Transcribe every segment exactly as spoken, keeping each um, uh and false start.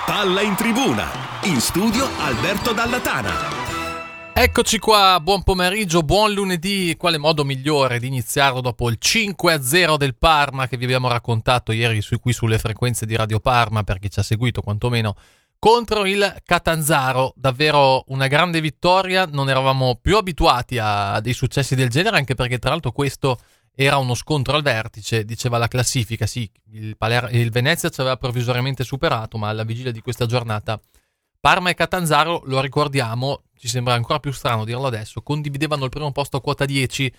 Palla in tribuna, in studio Alberto Dallatana. Eccoci qua, buon pomeriggio, buon lunedì. Quale modo migliore di iniziarlo dopo il cinque a zero del Parma che vi abbiamo raccontato ieri su, qui sulle frequenze di Radio Parma, per chi ci ha seguito quantomeno, contro il Catanzaro. Davvero una grande vittoria, non eravamo più abituati a, a dei successi del genere, anche perché tra l'altro questo era uno scontro al vertice, diceva la classifica. Sì, il, Paler- il Venezia ci aveva provvisoriamente superato, ma alla vigilia di questa giornata Parma e Catanzaro, lo ricordiamo, ci sembra ancora più strano dirlo adesso, condividevano il primo posto a quota dieci,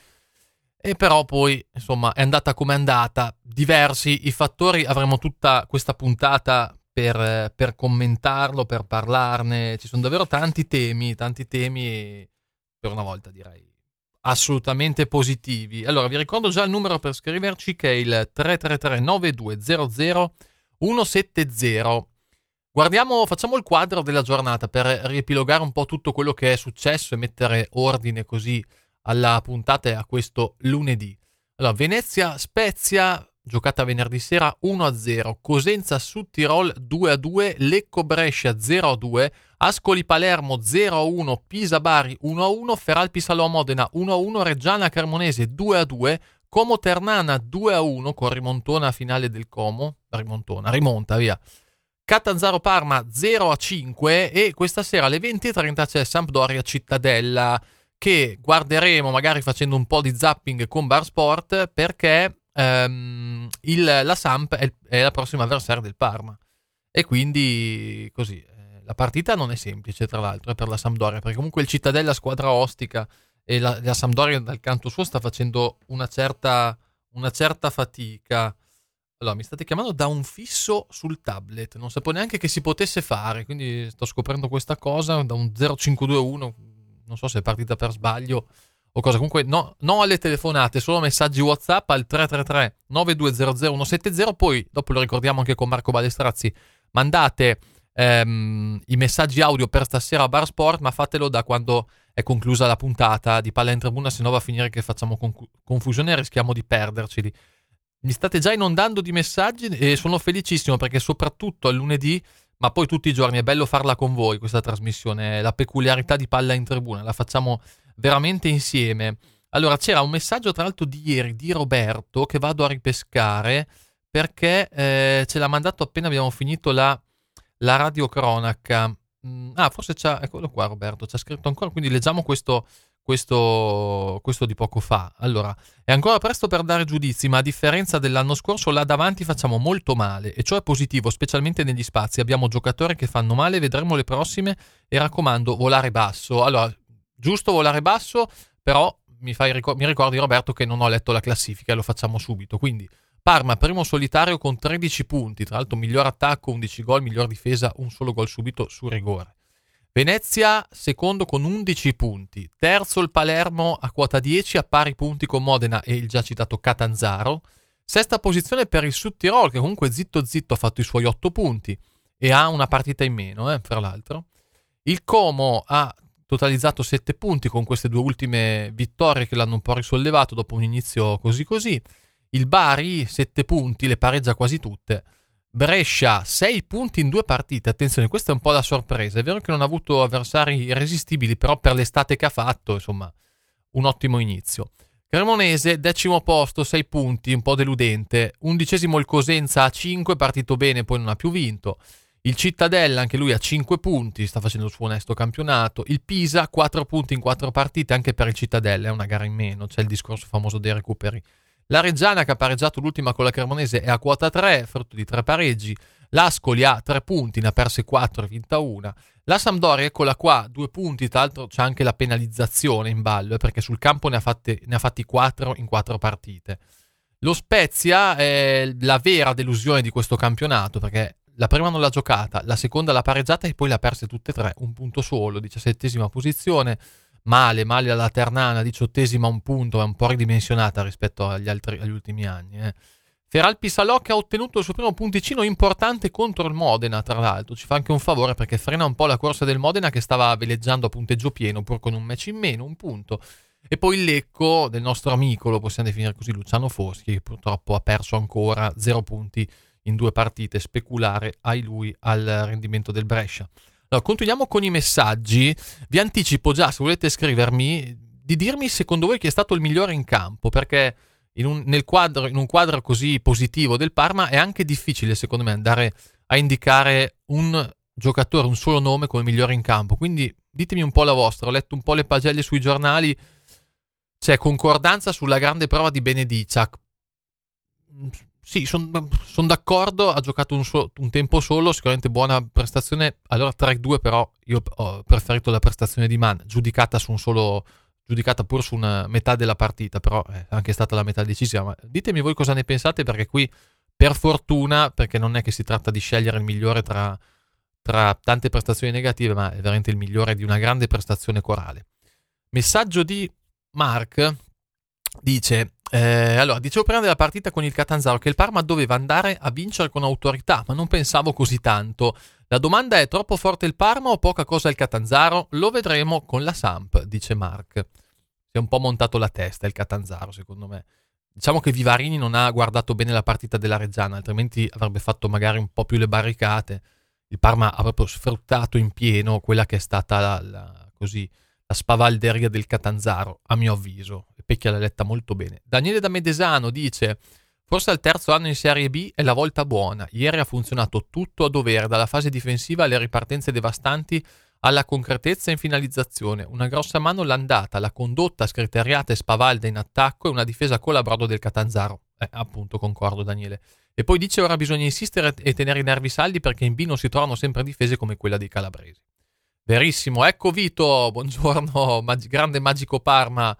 e però poi insomma è andata come è andata. Diversi i fattori, avremo tutta questa puntata per, per commentarlo, per parlarne. Ci sono davvero tanti temi, tanti temi e per una volta direi assolutamente positivi. Allora vi ricordo già il numero per scriverci, che è il tre tre tre nove due zero zero uno sette zero. Guardiamo, facciamo il quadro della giornata per riepilogare un po' tutto quello che è successo e mettere ordine così alla puntata e a questo lunedì. Allora, Venezia Spezia, giocata venerdì sera uno a zero, Cosenza Südtirol due a due, Lecco Brescia zero a due, Ascoli Palermo zero a uno, Pisa Bari uno a uno, Feralpi Salò Modena uno a uno, Reggiana Cremonese due a due, Como Ternana due a uno con rimontona finale del Como, rimontona, rimonta via. Catanzaro Parma zero a cinque, e questa sera alle venti e trenta c'è Sampdoria Cittadella, che guarderemo magari facendo un po' di zapping con Bar Sport, perché ehm, il, la Samp è, è la prossima avversaria del Parma, e quindi così eh, la partita non è semplice, tra l'altro, è per la Sampdoria, perché comunque il Cittadella squadra ostica, e la, la Sampdoria dal canto suo sta facendo una certa, una certa fatica. Allora, mi state chiamando da un fisso sul tablet, non sapevo neanche che si potesse fare, quindi sto scoprendo questa cosa, da un zero cinque due uno, non so se è partita per sbaglio o cosa. Comunque no, no alle telefonate, solo messaggi WhatsApp al tre tre tre nove due zero zero uno sette zero, poi dopo lo ricordiamo anche con Marco Balestrazzi, mandate ehm, i messaggi audio per stasera a Bar Sport, ma fatelo da quando è conclusa la puntata di Palla in Tribuna, se no va a finire che facciamo conc- confusione e rischiamo di perderceli. Mi state già inondando di messaggi e sono felicissimo, perché soprattutto al lunedì, ma poi tutti i giorni, è bello farla con voi questa trasmissione, è la peculiarità di Palla in Tribuna, la facciamo veramente insieme. Allora, c'era un messaggio tra l'altro di ieri di Roberto che vado a ripescare, perché eh, ce l'ha mandato appena abbiamo finito la, la radiocronaca. Mm, ah, forse c'ha, eccolo qua Roberto, c'ha scritto ancora, quindi leggiamo questo... Questo, questo di poco fa. Allora, è ancora presto per dare giudizi, ma a differenza dell'anno scorso là davanti facciamo molto male, e ciò è positivo, specialmente negli spazi. Abbiamo giocatori che fanno male, vedremo le prossime, e raccomando, volare basso. Allora, giusto volare basso, però mi, fai ricor- mi ricordi Roberto che non ho letto la classifica, e lo facciamo subito. Quindi Parma primo solitario con tredici punti, tra l'altro miglior attacco, undici gol, miglior difesa, un solo gol subito su rigore. Venezia secondo con undici punti, terzo il Palermo a quota dieci a pari punti con Modena e il già citato Catanzaro, sesta posizione per il Südtirol che comunque zitto zitto ha fatto i suoi otto punti e ha una partita in meno, eh, fra l'altro. Il Como ha totalizzato sette punti con queste due ultime vittorie che l'hanno un po' risollevato dopo un inizio così così. Il Bari sette punti, le pareggia quasi tutte. Brescia sei punti in due partite, attenzione, questa è un po' la sorpresa, è vero che non ha avuto avversari irresistibili, però per l'estate che ha fatto, insomma, un ottimo inizio. Cremonese decimo posto, sei punti, un po' deludente. Undicesimo il Cosenza a cinque, partito bene, poi non ha più vinto. Il Cittadella, anche lui a cinque punti, sta facendo il suo onesto campionato. Il Pisa quattro punti in quattro partite, anche per il Cittadella è una gara in meno, c'è il discorso famoso dei recuperi. La Reggiana, che ha pareggiato l'ultima con la Cremonese, è a quota tre, frutto di tre pareggi. L'Ascoli ha tre punti, ne ha perse quattro e vinta una. La Sampdoria, eccola qua, due punti, tra l'altro c'è anche la penalizzazione in ballo, eh, perché sul campo ne ha, fatte, ne ha fatti quattro in quattro partite. Lo Spezia è la vera delusione di questo campionato, perché la prima non l'ha giocata, la seconda l'ha pareggiata e poi l'ha perse tutte e tre, un punto solo, diciassettesima posizione. Male, male alla Ternana, diciottesima un punto, è un po' ridimensionata rispetto agli, altri, agli ultimi anni. Eh. Feralpi Salò che ha ottenuto il suo primo punticino importante contro il Modena, tra l'altro, ci fa anche un favore perché frena un po' la corsa del Modena che stava veleggiando a punteggio pieno pur con un match in meno, un punto. E poi il Lecco del nostro amico, lo possiamo definire così, Luciano Foschi, che purtroppo ha perso ancora zero punti in due partite, speculare ai lui al rendimento del Brescia. Allora, continuiamo con i messaggi. Vi anticipo già, se volete scrivermi, di dirmi secondo voi chi è stato il migliore in campo, perché in un, nel quadro, in un quadro così positivo del Parma è anche difficile secondo me andare a indicare un giocatore, un solo nome come migliore in campo. Quindi ditemi un po' la vostra. Ho letto un po' le pagelle sui giornali, c'è concordanza sulla grande prova di Benedicak. Sì, sono son d'accordo, ha giocato un, so, un tempo solo, sicuramente buona prestazione. Allora tre due, però io ho preferito la prestazione di Mann, giudicata su un solo, giudicata pur su una metà della partita, però è anche stata la metà decisiva. Ma ditemi voi cosa ne pensate, perché qui per fortuna, perché non è che si tratta di scegliere il migliore tra, tra tante prestazioni negative, ma è veramente il migliore di una grande prestazione corale. Messaggio di Mark, dice eh, allora, dicevo prima della partita con il Catanzaro che il Parma doveva andare a vincere con autorità, ma non pensavo così tanto. La domanda è: troppo forte il Parma o poca cosa il Catanzaro? Lo vedremo con la Samp, dice Mark. Si è un po' montato la testa il Catanzaro, secondo me. Diciamo che Vivarini non ha guardato bene la partita della Reggiana, altrimenti avrebbe fatto magari un po' più le barricate. Il Parma ha proprio sfruttato in pieno quella che è stata la, la, così, la spavalderia del Catanzaro, a mio avviso. Pecchia l'ha letta molto bene. Daniele da Medesano dice: forse al terzo anno in Serie B è la volta buona. Ieri ha funzionato tutto a dovere, dalla fase difensiva alle ripartenze devastanti alla concretezza in finalizzazione. Una grossa mano l'andata, la condotta scriteriata e spavalda in attacco e una difesa con la brodo del Catanzaro. Eh, appunto, concordo Daniele. E poi dice: ora bisogna insistere e tenere i nervi saldi, perché in B non si trovano sempre difese come quella dei calabresi. Verissimo. Ecco Vito, buongiorno, mag- grande magico Parma.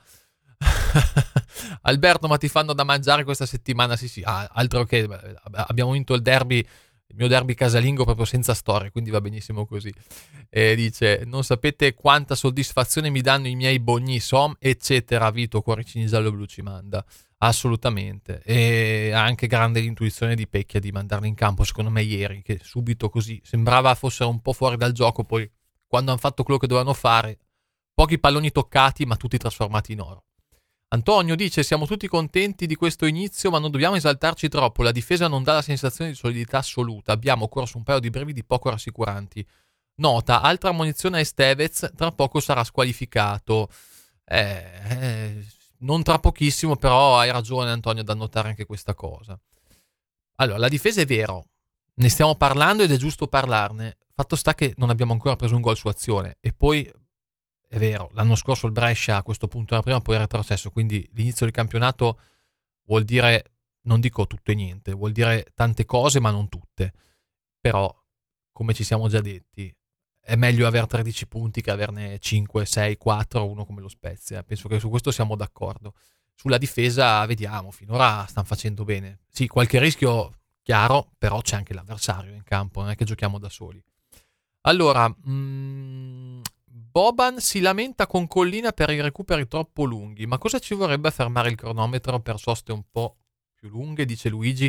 Alberto, ma ti fanno da mangiare questa settimana? Sì sì, ah, altro che abbiamo vinto il derby, il mio derby casalingo proprio senza storia, quindi va benissimo così. E dice: non sapete quanta soddisfazione mi danno i miei bogni som eccetera. Vito, cuoricini giallo-blu ci manda assolutamente, e anche grande l'intuizione di Pecchia di mandarli in campo, secondo me ieri, che subito così sembrava fossero un po' fuori dal gioco, poi quando hanno fatto quello che dovevano fare, pochi palloni toccati ma tutti trasformati in oro. Antonio dice: siamo tutti contenti di questo inizio, ma non dobbiamo esaltarci troppo. La difesa non dà la sensazione di solidità assoluta. Abbiamo corso un paio di brividi poco rassicuranti. Nota: altra ammonizione a Estevez, tra poco sarà squalificato. Eh, eh, non tra pochissimo, però hai ragione Antonio ad annotare anche questa cosa. Allora, la difesa è vero, ne stiamo parlando ed è giusto parlarne. Fatto sta che non abbiamo ancora preso un gol su azione, e poi è vero, l'anno scorso il Brescia a questo punto era prima, poi è retrocesso, quindi l'inizio del campionato vuol dire, non dico tutto e niente, vuol dire tante cose ma non tutte. Però, come ci siamo già detti, è meglio avere tredici punti che averne cinque, sei, quattro, uno come lo Spezia. Penso che su questo siamo d'accordo. Sulla difesa vediamo, finora stanno facendo bene. Sì, qualche rischio chiaro, però c'è anche l'avversario in campo, non è che giochiamo da soli. Allora, mh, Boban si lamenta con Collina per i recuperi troppo lunghi, ma cosa ci vorrebbe a fermare il cronometro per soste un po' più lunghe, dice Luigi.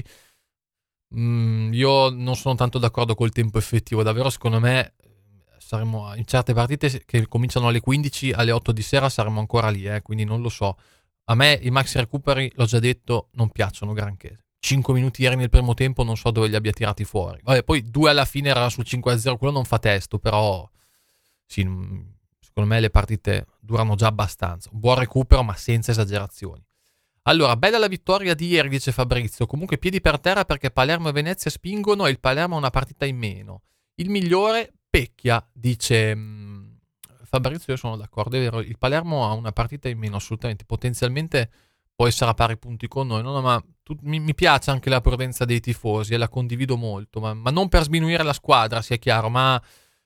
Mm, io non sono tanto d'accordo col tempo effettivo, davvero secondo me saremo in certe partite che cominciano alle quindici, alle otto di sera saremo ancora lì, eh, quindi non lo so. A me i maxi recuperi, l'ho già detto, non piacciono granché. cinque minuti ieri nel primo tempo non so dove li abbia tirati fuori. Vabbè, poi due alla fine era sul cinque a zero, quello non fa testo, però sì, secondo me le partite durano già abbastanza. Un buon recupero ma senza esagerazioni. Allora, bella la vittoria di ieri, dice Fabrizio. Comunque piedi per terra perché Palermo e Venezia spingono e il Palermo ha una partita in meno. Il migliore Pecchia, dice mh, Fabrizio, io sono d'accordo, è vero, il Palermo ha una partita in meno, assolutamente, potenzialmente può essere a pari punti con noi, no, no, ma tu, mi, mi piace anche la prudenza dei tifosi e la condivido molto, ma, ma non per sminuire la squadra, sia chiaro, ma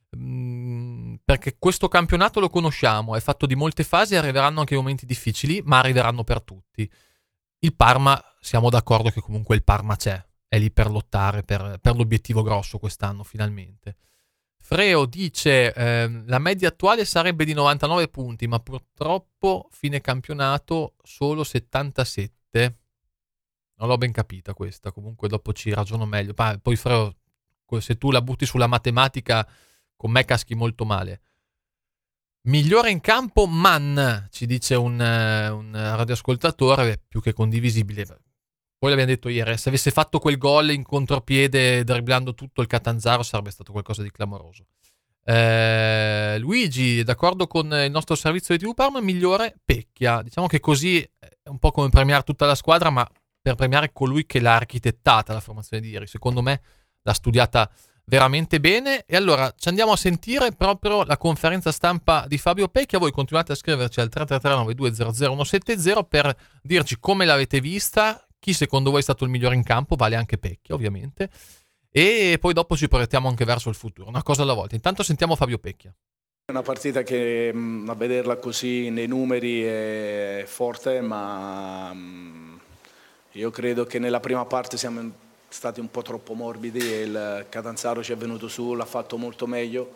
mh, perché questo campionato lo conosciamo, è fatto di molte fasi, arriveranno anche momenti difficili, ma arriveranno per tutti. Il Parma, siamo d'accordo che comunque il Parma c'è, è lì per lottare per, per l'obiettivo grosso quest'anno, finalmente. Freo dice eh, la media attuale sarebbe di novantanove punti, ma purtroppo fine campionato solo settantasette. Non l'ho ben capita questa, comunque dopo ci ragiono meglio. Poi Freo, se tu la butti sulla matematica, con me caschi molto male. Migliore in campo Mann, ci dice un, un radioascoltatore, più che condivisibile. Poi l'abbiamo detto ieri, se avesse fatto quel gol in contropiede dribblando tutto il Catanzaro sarebbe stato qualcosa di clamoroso. Eh, Luigi, d'accordo con il nostro servizio di T V Parma, migliore Pecchia. Diciamo che così è un po' come premiare tutta la squadra, ma per premiare colui che l'ha architettata la formazione di ieri. Secondo me l'ha studiata veramente bene. E allora ci andiamo a sentire proprio la conferenza stampa di Fabio Pecchia. Voi continuate a scriverci al tre tre tre nove due zero zero uno sette zero per dirci come l'avete vista, chi secondo voi è stato il migliore in campo, vale anche Pecchia ovviamente, e poi dopo ci proiettiamo anche verso il futuro, una cosa alla volta. Intanto sentiamo Fabio Pecchia. È una partita che a vederla così nei numeri è forte, ma io credo che nella prima parte siamo stati un po' troppo morbidi e il Catanzaro ci è venuto su, l'ha fatto molto meglio,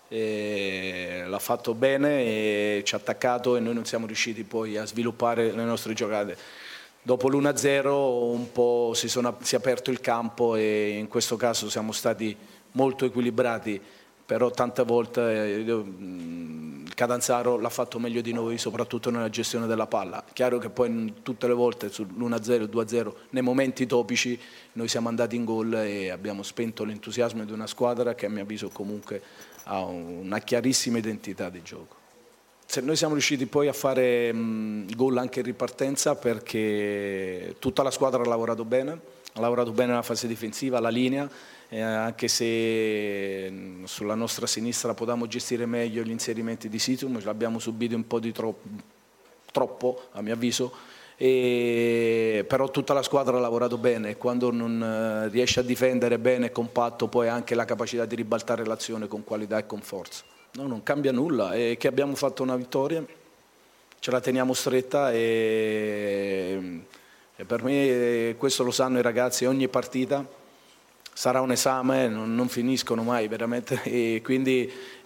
e l'ha fatto bene e ci ha attaccato e noi non siamo riusciti poi a sviluppare le nostre giocate. Dopo l'uno a zero un po' si, sono, si è aperto il campo e in questo caso siamo stati molto equilibrati, però tante volte eh, il Catanzaro l'ha fatto meglio di noi, soprattutto nella gestione della palla. Chiaro che poi tutte le volte sull'uno a zero, due a zero, nei momenti topici noi siamo andati in gol e abbiamo spento l'entusiasmo di una squadra che a mio avviso comunque ha una chiarissima identità di gioco. Se noi siamo riusciti poi a fare mh, gol anche in ripartenza perché tutta la squadra ha lavorato bene, ha lavorato bene nella fase difensiva, la linea, eh, anche se mh, sulla nostra sinistra potevamo gestire meglio gli inserimenti di Situm, l'abbiamo subito un po' di tro- troppo a mio avviso, e, però tutta la squadra ha lavorato bene e quando non eh, riesce a difendere bene e compatto poi ha anche la capacità di ribaltare l'azione con qualità e con forza. No, non cambia nulla, è che abbiamo fatto una vittoria, ce la teniamo stretta e, e per me questo lo sanno i ragazzi, ogni partita sarà un esame, non, non finiscono mai veramente e quindi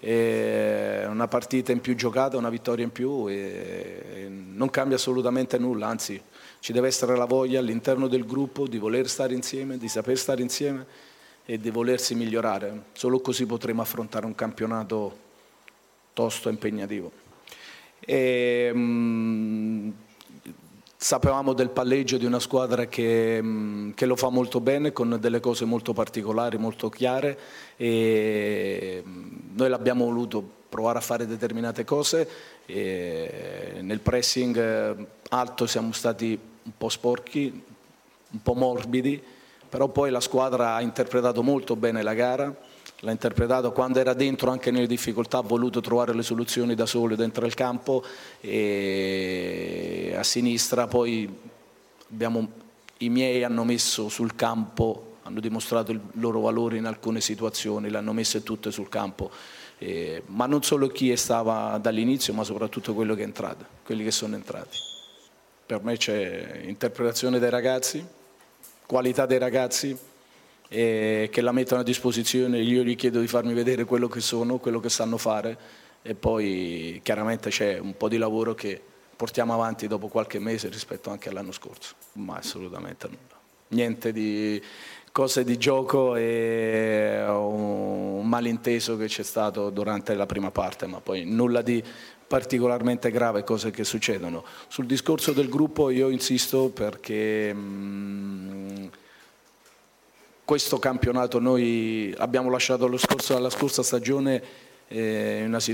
è una partita in più giocata, una vittoria in più e, e non cambia assolutamente nulla, anzi ci deve essere la voglia all'interno del gruppo di voler stare insieme, di saper stare insieme e di volersi migliorare, solo così potremo affrontare un campionato tosto impegnativo. E, mh, sapevamo del palleggio di una squadra che, mh, che lo fa molto bene, con delle cose molto particolari, molto chiare e mh, noi l'abbiamo voluto provare a fare determinate cose e nel pressing eh, alto siamo stati un po' sporchi, un po' morbidi, però poi la squadra ha interpretato molto bene la gara, l'ha interpretato quando era dentro anche nelle difficoltà, ha voluto trovare le soluzioni da solo dentro il campo e a sinistra poi abbiamo, i miei hanno messo sul campo, hanno dimostrato il loro valore in alcune situazioni, le hanno messe tutte sul campo, eh, ma non solo chi stava dall'inizio ma soprattutto quello che è entrato, quelli che sono entrati. Per me c'è interpretazione dei ragazzi, qualità dei ragazzi, e che la mettono a disposizione, io gli chiedo di farmi vedere quello che sono, quello che sanno fare e poi chiaramente c'è un po' di lavoro che portiamo avanti dopo qualche mese rispetto anche all'anno scorso, ma assolutamente nulla, niente di cose di gioco e un malinteso che c'è stato durante la prima parte, ma poi nulla di particolarmente grave, cose che succedono. Sul discorso del gruppo io insisto perché mh, questo campionato noi abbiamo lasciato lo scorso, la scorsa stagione eh, una,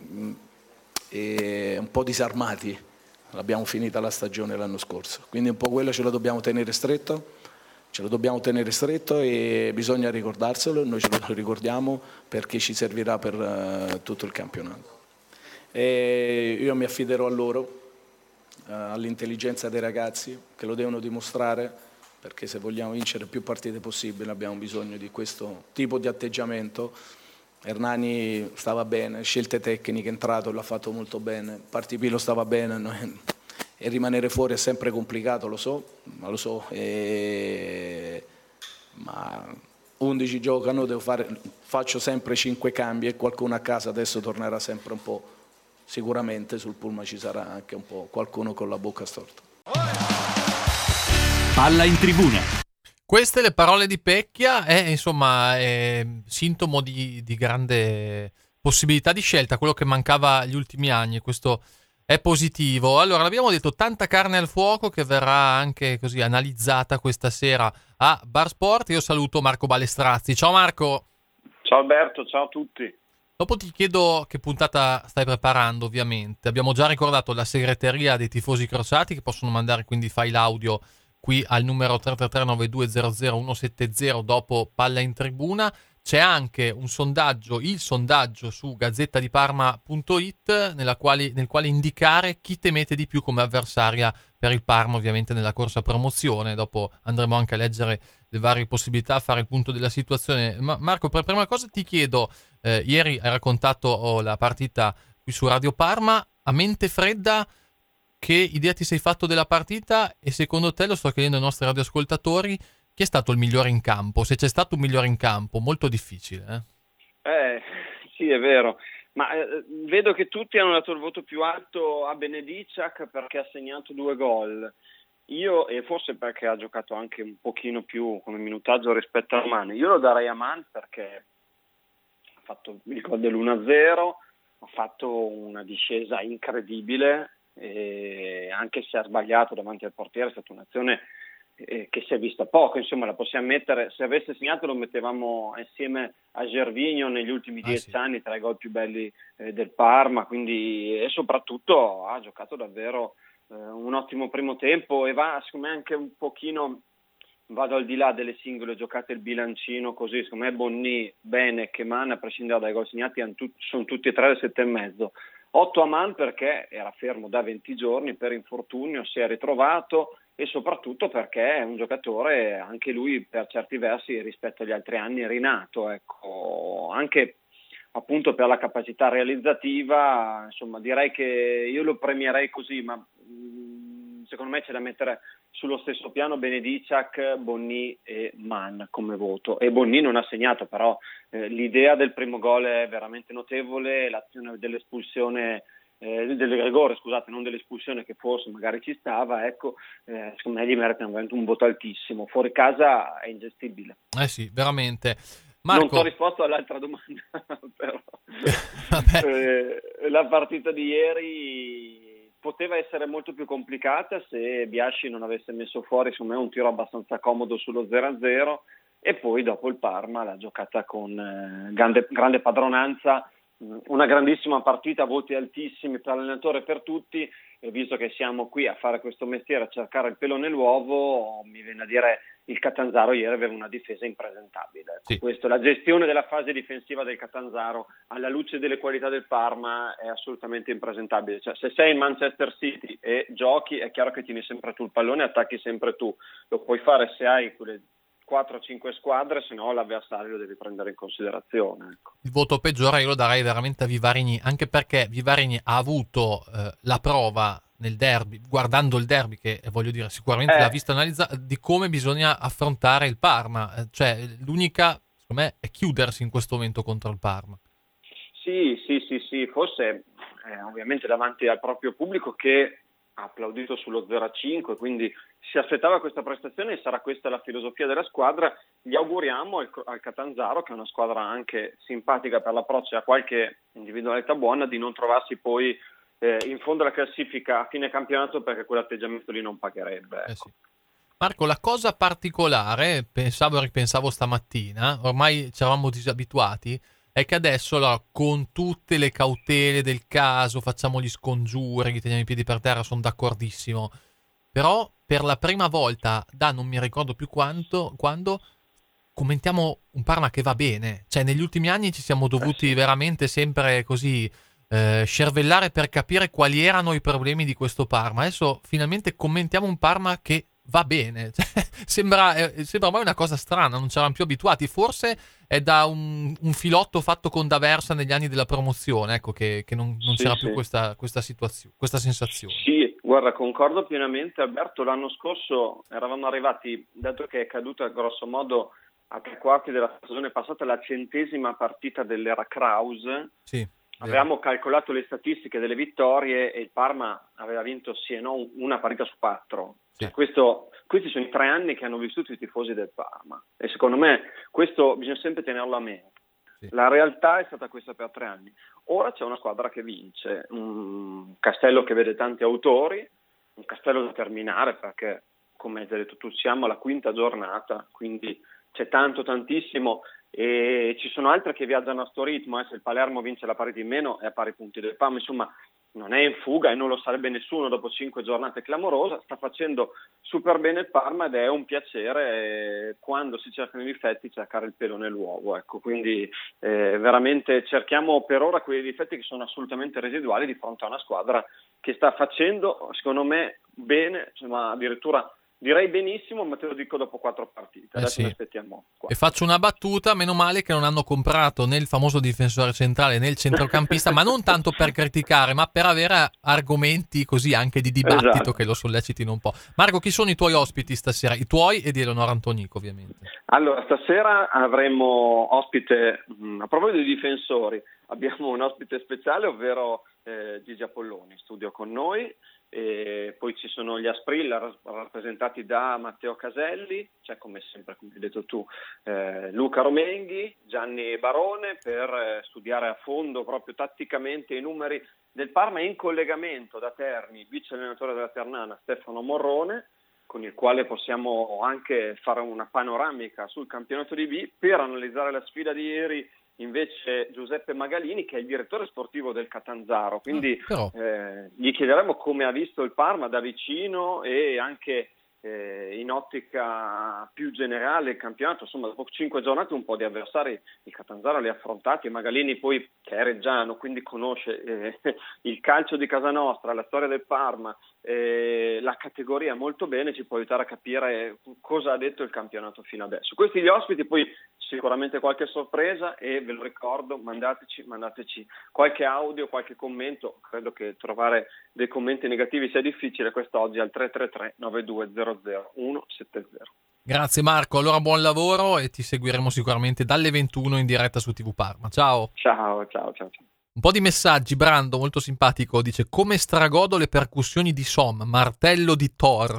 eh, un po' disarmati, l'abbiamo finita la stagione l'anno scorso, quindi un po' quello ce lo dobbiamo tenere stretto, ce lo dobbiamo tenere stretto e bisogna ricordarselo, noi ce lo ricordiamo perché ci servirà per uh, tutto il campionato. E io mi affiderò a loro, uh, all'intelligenza dei ragazzi che lo devono dimostrare, perché se vogliamo vincere più partite possibili abbiamo bisogno di questo tipo di atteggiamento. Hernani stava bene, scelte tecniche, è entrato, l'ha fatto molto bene, Partipilo stava bene, e rimanere fuori è sempre complicato, lo so, ma lo so, e... ma undici giocano, devo fare... faccio sempre cinque cambi e qualcuno a casa adesso tornerà sempre un po', sicuramente sul pullman ci sarà anche un po' qualcuno con la bocca storta. Palla in tribuna. Queste le parole di Pecchia è insomma è sintomo di, di grande possibilità di scelta, quello che mancava gli ultimi anni. Questo è positivo. Allora, l'abbiamo detto, tanta carne al fuoco che verrà anche così analizzata questa sera a Bar Sport. Io saluto Marco Balestrazzi. Ciao Marco. Ciao Alberto, ciao a tutti. Dopo ti chiedo che puntata stai preparando, ovviamente. Abbiamo già ricordato la segreteria dei tifosi crociati, che possono mandare quindi file audio qui al numero tre tre tre nove due zero zero uno sette zero dopo Palla in Tribuna. C'è anche un sondaggio, il sondaggio su gazzettadiparma punto it, nella quale, nel quale indicare chi temete di più come avversaria per il Parma, ovviamente nella corsa promozione. Dopo andremo anche a leggere le varie possibilità, a fare il punto della situazione. Ma Marco, per prima cosa ti chiedo, eh, ieri hai raccontato oh, la partita qui su Radio Parma, a mente fredda, che idea ti sei fatto della partita e secondo te, lo sto chiedendo ai nostri radioascoltatori, chi è stato il migliore in campo? Se c'è stato un migliore in campo, molto difficile. Eh, eh sì, è vero, ma eh, vedo che tutti hanno dato il voto più alto a Benediciak perché ha segnato due gol. Io, e forse perché ha giocato anche un pochino più come minutaggio rispetto a Man, io lo darei a Man perché ha fatto il gol dell'uno a zero, ha fatto una discesa incredibile e anche se ha sbagliato davanti al portiere è stata un'azione eh, che si è vista poco, insomma la possiamo mettere, se avesse segnato lo mettevamo insieme a Gervinho negli ultimi ah, dieci sì. anni tra i gol più belli eh, del Parma, quindi e soprattutto ha giocato davvero eh, un ottimo primo tempo e va secondo me anche un pochino, vado al di là delle singole giocate, il bilancino così, secondo me Bonni, Bene che Man, a prescindere dai gol segnati, sono tutti e tre del sette e mezzo. otto a Man perché era fermo da venti giorni per infortunio, si è ritrovato e soprattutto perché è un giocatore anche lui per certi versi rispetto agli altri anni rinato, ecco, anche appunto per la capacità realizzativa, insomma direi che io lo premierei così, ma mh, secondo me c'è da mettere sullo stesso piano Benediciak, Bonni e Man come voto, e Bonni non ha segnato, però eh, l'idea del primo gol è veramente notevole, l'azione dell'espulsione eh, del rigore, scusate, non dell'espulsione che forse magari ci stava, ecco, eh, secondo me gli merita un voto altissimo, fuori casa è ingestibile. Eh sì, veramente. Marco... Non ti ho risposto all'altra domanda, però eh, la partita di ieri poteva essere molto più complicata se Biasci non avesse messo fuori, secondo me, un tiro abbastanza comodo sullo zero a zero e poi dopo il Parma l'ha giocata con eh, grande, grande padronanza, una grandissima partita, voti altissimi per l'allenatore e per tutti, e visto che siamo qui a fare questo mestiere, a cercare il pelo nell'uovo, mi viene a dire il Catanzaro ieri aveva una difesa impresentabile. Sì. Questo, la gestione della fase difensiva del Catanzaro alla luce delle qualità del Parma è assolutamente impresentabile. Cioè, se sei in Manchester City e giochi è chiaro che tieni sempre tu il pallone e attacchi sempre tu, lo puoi fare se hai quelle quattro cinque squadre, se no l'avversario lo devi prendere in considerazione. Ecco. Il voto peggiore io lo darei veramente a Vivarini, anche perché Vivarini ha avuto eh, la prova nel derby, guardando il derby, che voglio dire sicuramente eh. l'ha vista analizzata, di come bisogna affrontare il Parma. Eh, cioè l'unica, secondo me, è chiudersi in questo momento contro il Parma. Sì, sì, sì, sì, forse eh, ovviamente davanti al proprio pubblico che ha applaudito sullo zero a cinque, quindi si aspettava questa prestazione e sarà questa la filosofia della squadra. Gli auguriamo al, al Catanzaro, che è una squadra anche simpatica per l'approccio e ha qualche individualità buona, di non trovarsi poi eh, in fondo alla classifica a fine campionato, perché quell'atteggiamento lì non pagherebbe. Ecco. Eh sì. Marco, la cosa particolare, pensavo e ripensavo stamattina, ormai ci eravamo disabituati, è che adesso allora, con tutte le cautele del caso, facciamo gli scongiuri, gli teniamo i piedi per terra, sono d'accordissimo, però per la prima volta da non mi ricordo più quanto, quando commentiamo un Parma che va bene, cioè negli ultimi anni ci siamo dovuti eh sì. veramente sempre così eh, scervellare per capire quali erano i problemi di questo Parma. Adesso finalmente commentiamo un Parma che va bene, cioè, sembra, eh, sembra ormai una cosa strana, non ci eravamo più abituati, forse è da un, un filotto fatto con D'Aversa negli anni della promozione, ecco che, che non, non sì, c'era sì. più questa, questa situazione, questa sensazione. Sì, guarda, concordo pienamente Alberto, l'anno scorso eravamo arrivati, dato che è caduta grosso modo a tre quarti della stagione passata la centesima partita dell'era Kraus, sì. Avevamo calcolato le statistiche delle vittorie e il Parma aveva vinto sì e no una partita su quattro. Sì. Questo, questi sono i tre anni che hanno vissuto i tifosi del Parma e secondo me questo bisogna sempre tenerlo a mente. Sì. La realtà è stata questa per tre anni. Ora c'è una squadra che vince, un castello che vede tanti autori, un castello da terminare perché, come hai detto tu, siamo alla quinta giornata, quindi c'è tanto, tantissimo, e ci sono altre che viaggiano a sto ritmo, eh. Se il Palermo vince la parità in meno è a pari punti del Parma, insomma non è in fuga e non lo sarebbe nessuno dopo cinque giornate clamorose, sta facendo super bene il Parma ed è un piacere eh, quando si cercano i difetti cercare il pelo nell'uovo, ecco, quindi eh, veramente cerchiamo per ora quei difetti che sono assolutamente residuali di fronte a una squadra che sta facendo secondo me bene, insomma addirittura direi benissimo, ma te lo dico dopo quattro partite. Eh Adesso sì. ne aspettiamo quattro. E faccio una battuta, meno male che non hanno comprato né il famoso difensore centrale né il centrocampista, ma non tanto per criticare, ma per avere argomenti così anche di dibattito, esatto, che lo sollecitino un po'. Marco, chi sono i tuoi ospiti stasera? I tuoi e di Eleonora Antonico, ovviamente. Allora, stasera avremo ospite, mh, a proposito di difensori, abbiamo un ospite speciale, ovvero eh, Gigi Apolloni, in studio con noi. E poi ci sono gli Asprilla rappresentati da Matteo Caselli, c'è come sempre, come hai detto tu, eh, Luca Romenghi, Gianni Barone per eh, studiare a fondo proprio tatticamente i numeri del Parma, in collegamento da Terni, vice allenatore della Ternana Stefano Morrone, con il quale possiamo anche fare una panoramica sul campionato di B. Per analizzare la sfida di ieri invece Giuseppe Magalini, che è il direttore sportivo del Catanzaro, quindi ah, eh, gli chiederemo come ha visto il Parma da vicino e anche eh, in ottica più generale il campionato. Insomma, dopo cinque giornate un po' di avversari il Catanzaro li ha affrontati, Magalini poi, che è reggiano, quindi conosce eh, il calcio di casa nostra, la storia del Parma, eh, la categoria molto bene, ci può aiutare a capire cosa ha detto il campionato fino adesso. Questi gli ospiti, poi sicuramente qualche sorpresa, e ve lo ricordo, mandateci, mandateci qualche audio, qualche commento. Credo che trovare dei commenti negativi sia difficile quest'oggi al tre tre tre nove due zero zero uno sette zero. Grazie Marco, allora buon lavoro e ti seguiremo sicuramente dalle ventuno in diretta su T V Parma. Ciao. Ciao, ciao, ciao, ciao. Un po' di messaggi. Brando, molto simpatico, dice: come stragodo le percussioni di Som, martello di Thor.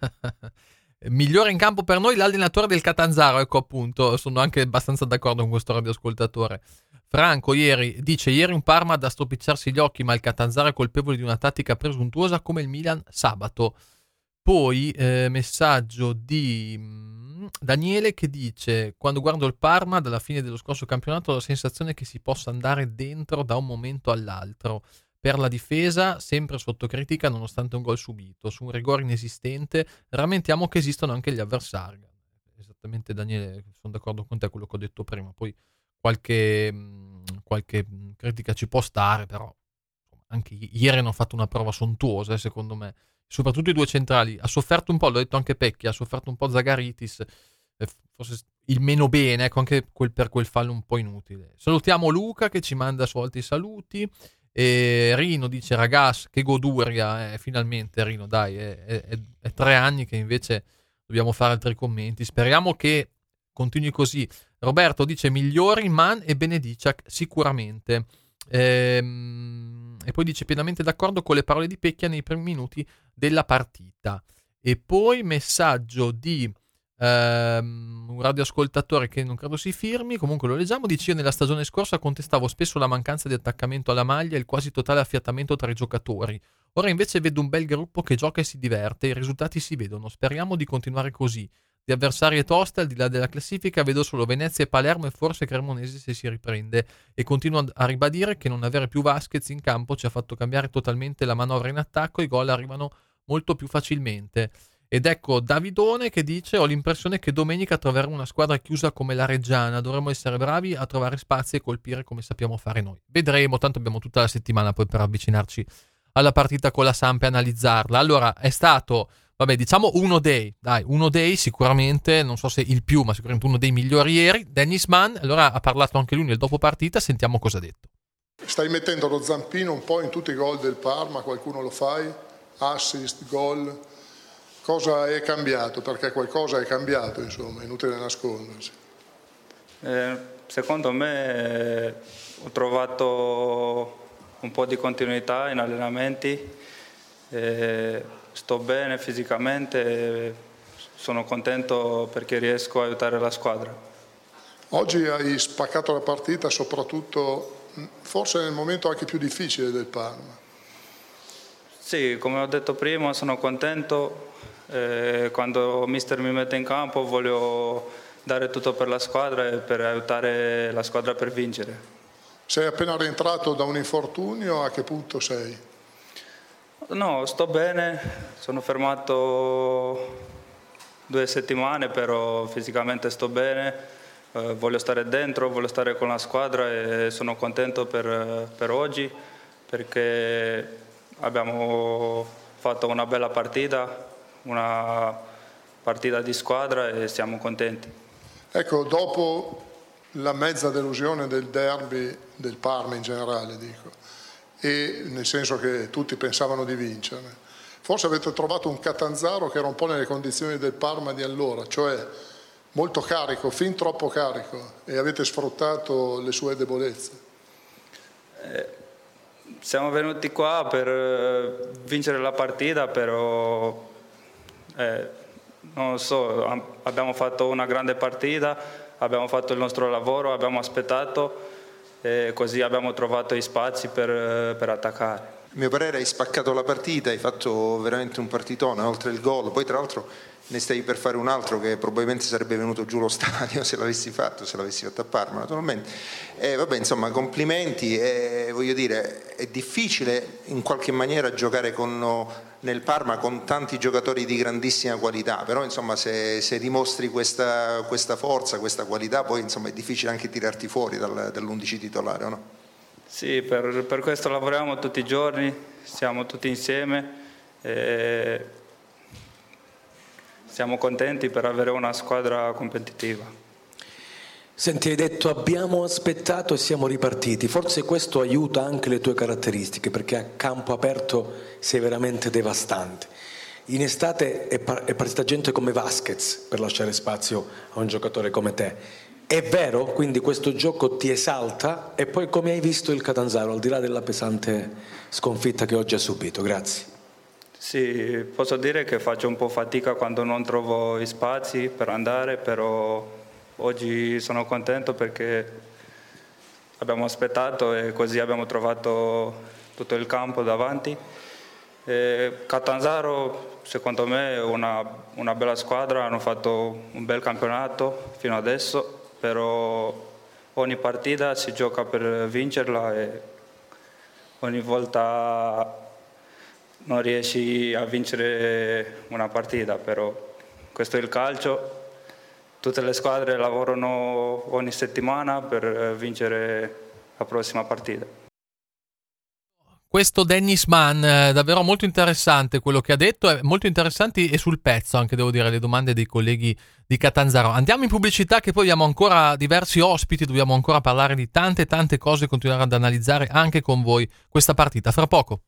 Migliore in campo per noi l'allenatore del Catanzaro, ecco appunto, sono anche abbastanza d'accordo con questo radioascoltatore. Franco ieri dice: ieri un Parma da stropicciarsi gli occhi, ma il Catanzaro è colpevole di una tattica presuntuosa come il Milan sabato. Poi eh, messaggio di mh, Daniele che dice: quando guardo il Parma dalla fine dello scorso campionato ho la sensazione che si possa andare dentro da un momento all'altro. Per la difesa, sempre sotto critica nonostante un gol subito, su un rigore inesistente, rammentiamo che esistono anche gli avversari. Esattamente Daniele, sono d'accordo con te, quello che ho detto prima. Poi qualche, qualche critica ci può stare, però anche ieri hanno fatto una prova sontuosa, eh, secondo me. Soprattutto i due centrali. Ha sofferto un po', l'ho detto anche Pecchi, ha sofferto un po' Zagaritis, eh, forse il meno bene, ecco, anche quel, per quel fallo un po' inutile. Salutiamo Luca che ci manda a sua volta i saluti. E Rino dice: ragazzi, che goduria, eh, finalmente Rino, dai, è, è, è tre anni che invece dobbiamo fare altri commenti, speriamo che continui così. Roberto dice: migliori Man e Benediciak sicuramente, ehm, e poi dice: pienamente d'accordo con le parole di Pecchia nei primi minuti della partita. E poi messaggio di Um, un radioascoltatore che non credo si firmi, comunque lo leggiamo, dice: io nella stagione scorsa contestavo spesso la mancanza di attaccamento alla maglia e il quasi totale affiatamento tra i giocatori, ora invece vedo un bel gruppo che gioca e si diverte, i risultati si vedono, speriamo di continuare così. Di avversarie toste al di là della classifica vedo solo Venezia e Palermo e forse Cremonese se si riprende, e continuo a ribadire che non avere più Vasquez in campo ci ha fatto cambiare totalmente la manovra in attacco, i gol arrivano molto più facilmente. Ed ecco Davidone che dice: ho l'impressione che domenica troveremo una squadra chiusa come la Reggiana, dovremo essere bravi a trovare spazi e colpire come sappiamo fare noi. Vedremo, tanto abbiamo tutta la settimana poi per avvicinarci alla partita con la Samp e analizzarla. Allora è stato, vabbè, diciamo uno dei, dai, uno dei sicuramente, non so se il più, ma sicuramente uno dei migliori ieri, Dennis Mann. Allora ha parlato anche lui nel dopo partita, sentiamo cosa ha detto. Stai mettendo lo zampino un po' in tutti i gol del Parma, qualcuno lo fai, assist, gol. Cosa è cambiato? Perché qualcosa è cambiato, insomma, è inutile nascondersi. Eh, secondo me eh, ho trovato un po' di continuità in allenamenti, eh, sto bene fisicamente, eh, sono contento perché riesco a aiutare la squadra. Oggi hai spaccato la partita soprattutto, forse nel momento anche più difficile del Parma. Sì, come ho detto prima, sono contento. Eh, quando mister mi mette in campo voglio dare tutto per la squadra e per aiutare la squadra per vincere. Sei appena rientrato da un infortunio, a che punto sei? No, sto bene, sono fermato due settimane, però fisicamente sto bene, eh, voglio stare dentro, voglio stare con la squadra e sono contento per, per oggi perché abbiamo fatto una bella partita, una partita di squadra e siamo contenti. Ecco, dopo la mezza delusione del derby del Parma in generale, dico, e nel senso che tutti pensavano di vincere, forse avete trovato un Catanzaro che era un po' nelle condizioni del Parma di allora, cioè molto carico, fin troppo carico, e avete sfruttato le sue debolezze. Eh, siamo venuti qua per vincere la partita, però eh, non so, abbiamo fatto una grande partita, abbiamo fatto il nostro lavoro, abbiamo aspettato e così abbiamo trovato i spazi per, per attaccare. A mio parere hai spaccato la partita, hai fatto veramente un partitone, oltre il gol, poi tra l'altro ne stavi per fare un altro che probabilmente sarebbe venuto giù lo stadio se l'avessi fatto, se l'avessi fatto a Parma naturalmente. E vabbè, insomma, complimenti, e voglio dire, è difficile in qualche maniera giocare con, nel Parma con tanti giocatori di grandissima qualità, però insomma se, se dimostri questa, questa forza, questa qualità, poi insomma è difficile anche tirarti fuori dal, dall'undici titolare, o no? Sì, per, per questo lavoriamo tutti i giorni, siamo tutti insieme e siamo contenti per avere una squadra competitiva. Senti, hai detto abbiamo aspettato e siamo ripartiti, forse questo aiuta anche le tue caratteristiche, perché a campo aperto sei veramente devastante. In estate è, par- è partita gente come Vasquez per lasciare spazio a un giocatore come te. È vero? Quindi questo gioco ti esalta, e poi come hai visto il Catanzaro al di là della pesante sconfitta che oggi ha subito? Grazie. Sì, posso dire che faccio un po' fatica quando non trovo i spazi per andare, però oggi sono contento perché abbiamo aspettato e così abbiamo trovato tutto il campo davanti. E Catanzaro secondo me è una, una bella squadra, hanno fatto un bel campionato fino adesso, però ogni partita si gioca per vincerla e ogni volta non riesci a vincere una partita, però questo è il calcio, tutte le squadre lavorano ogni settimana per vincere la prossima partita. Questo Dennis Mann, eh, davvero molto interessante quello che ha detto, è molto interessanti e sul pezzo anche, devo dire, le domande dei colleghi di Catanzaro. Andiamo in pubblicità, che poi abbiamo ancora diversi ospiti, dobbiamo ancora parlare di tante tante cose e continuare ad analizzare anche con voi questa partita. Fra poco.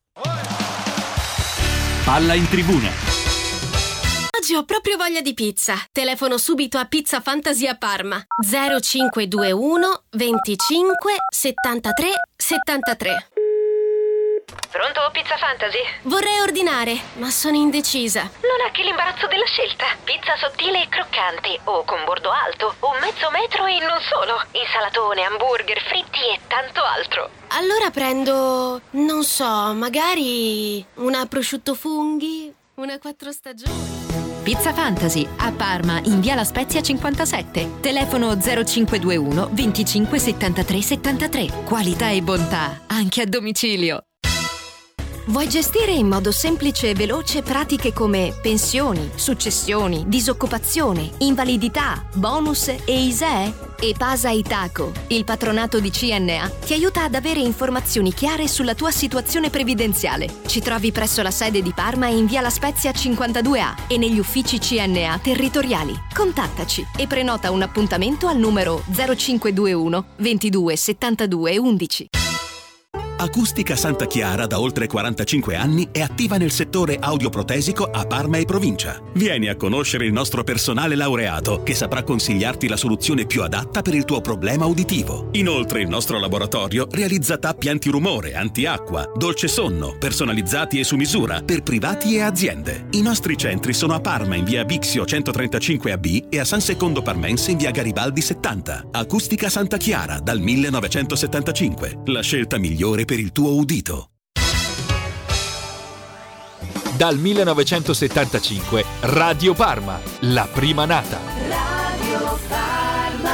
Palla in tribuna. Oggi ho proprio voglia di pizza. Telefono subito a Pizza Fantasy a Parma. zero cinque due uno venticinque settantatré settantatré. Pronto, Pizza Fantasy? Vorrei ordinare, ma sono indecisa. Non ha che l'imbarazzo della scelta. Pizza sottile e croccante, o con bordo alto, o mezzo metro e non solo. Insalatone, hamburger, fritti e tanto altro. Allora prendo, non so, magari una prosciutto funghi, una quattro stagioni. Pizza Fantasy a Parma in via La Spezia cinquantasette. Telefono zero cinque due uno venticinque settantatré settantatré. Qualità e bontà anche a domicilio. Vuoi gestire in modo semplice e veloce pratiche come pensioni, successioni, disoccupazione, invalidità, bonus e I S E E? Epasa Itaco, il patronato di C N A, ti aiuta ad avere informazioni chiare sulla tua situazione previdenziale. Ci trovi presso la sede di Parma in via La Spezia cinquantadue A e negli uffici C N A territoriali. Contattaci e prenota un appuntamento al numero zero cinque due uno ventidue settantadue undici. Acustica Santa Chiara da oltre quarantacinque anni è attiva nel settore audioprotesico a Parma e provincia. Vieni a conoscere il nostro personale laureato che saprà consigliarti la soluzione più adatta per il tuo problema uditivo. Inoltre il nostro laboratorio realizza tappi antirumore, antiacqua, dolce sonno, personalizzati e su misura per privati e aziende. I nostri centri sono a Parma in via Bixio centotrentacinque A B e a San Secondo Parmense in via Garibaldi settanta. Acustica Santa Chiara dal millenovecentosettantacinque. La scelta migliore per il tuo udito. Dal millenovecentosettantacinque Radio Parma, la prima nata. Radio Parma.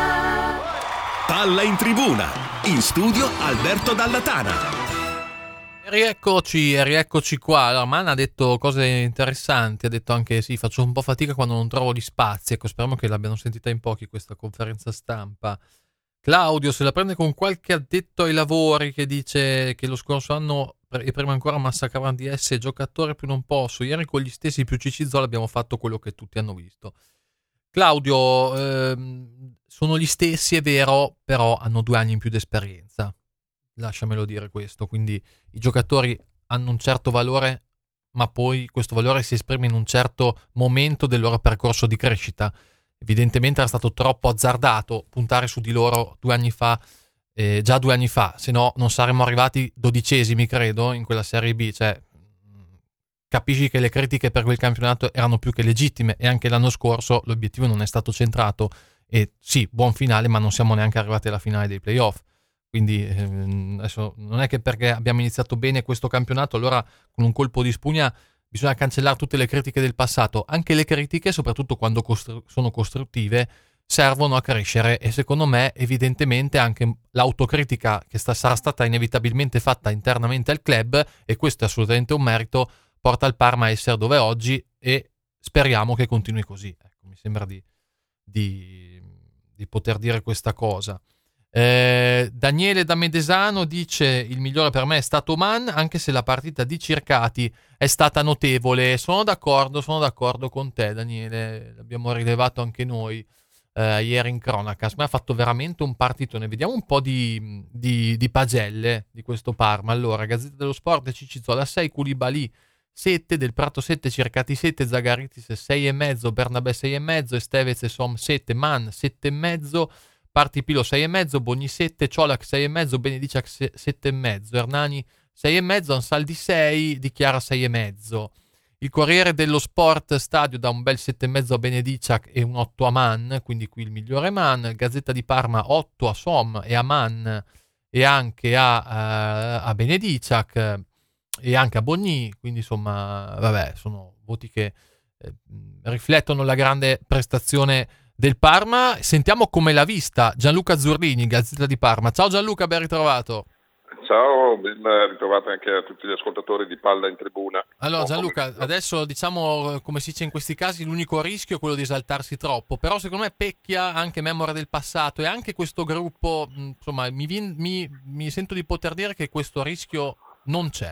Palla in tribuna. In studio Alberto Dalla Tana. Rieccoci, rieccoci qua. Allora, Man ha detto cose interessanti, ha detto anche sì, faccio un po' fatica quando non trovo gli spazi. Ecco, speriamo che l'abbiano sentita in pochi questa conferenza stampa. Claudio se la prende con qualche addetto ai lavori che dice che lo scorso anno e prima ancora massacravano di esse giocatore più non posso. Ieri con gli stessi più Cicizzol abbiamo fatto quello che tutti hanno visto. Claudio, ehm, sono gli stessi, è vero, però hanno due anni in più di esperienza. Lasciamelo dire questo. Quindi i giocatori hanno un certo valore, ma poi questo valore si esprime in un certo momento del loro percorso di crescita. Evidentemente era stato troppo azzardato puntare su di loro due anni fa, eh, già due anni fa, se no non saremmo arrivati dodicesimi, credo, in quella Serie B. Cioè, capisci che le critiche per quel campionato erano più che legittime, e anche l'anno scorso l'obiettivo non è stato centrato. E sì, buon finale, ma non siamo neanche arrivati alla finale dei playoff. Quindi eh, adesso non è che perché abbiamo iniziato bene questo campionato allora con un colpo di spugna bisogna cancellare tutte le critiche del passato. Anche le critiche, soprattutto quando costru- sono costruttive, servono a crescere, e secondo me evidentemente anche l'autocritica che sta- sarà stata inevitabilmente fatta internamente al club, e questo è assolutamente un merito, porta il Parma a essere dove è oggi, e speriamo che continui così. Ecco, mi sembra di, di, di poter dire questa cosa. Eh, Daniele da Medesano dice il migliore per me è stato Man, anche se la partita di Circati è stata notevole. Sono d'accordo, sono d'accordo con te Daniele, l'abbiamo rilevato anche noi eh, ieri in cronaca. Mi ha fatto veramente un partitone. Vediamo un po' di, di, di pagelle di questo Parma. Allora, Gazzetta dello Sport, Cicizzola sei, Koulibaly sette, Del Prato sette, Circati sette, Zagaritis sei e mezzo, Bernabé sei e mezzo, Estevez e Som sette, Man sette e mezzo, Partipilo sei e mezzo, Bogni sette, Ciolac sei e mezzo, Benediciak sette e mezzo, Hernani sei e mezzo, Ansaldi sei, Dichiara sei e mezzo. Il Corriere dello Sport Stadio dà un bel sette e mezzo a Benediciak e un otto a Man, quindi qui il migliore Man. Gazzetta di Parma otto a Som e a Man e anche a, uh, a Benediciak e anche a Bogni, quindi insomma vabbè, sono voti che eh, riflettono la grande prestazione del Parma. Sentiamo come l'ha vista Gianluca Zurlini, Gazzetta di Parma. Ciao Gianluca, ben ritrovato. Ciao, ben ritrovato anche a tutti gli ascoltatori di Palla in Tribuna. Allora Gianluca, adesso diciamo, come si dice in questi casi, l'unico rischio è quello di esaltarsi troppo, però secondo me Pecchia, anche memoria del passato, e anche questo gruppo, insomma, mi, mi, mi sento di poter dire che questo rischio non c'è.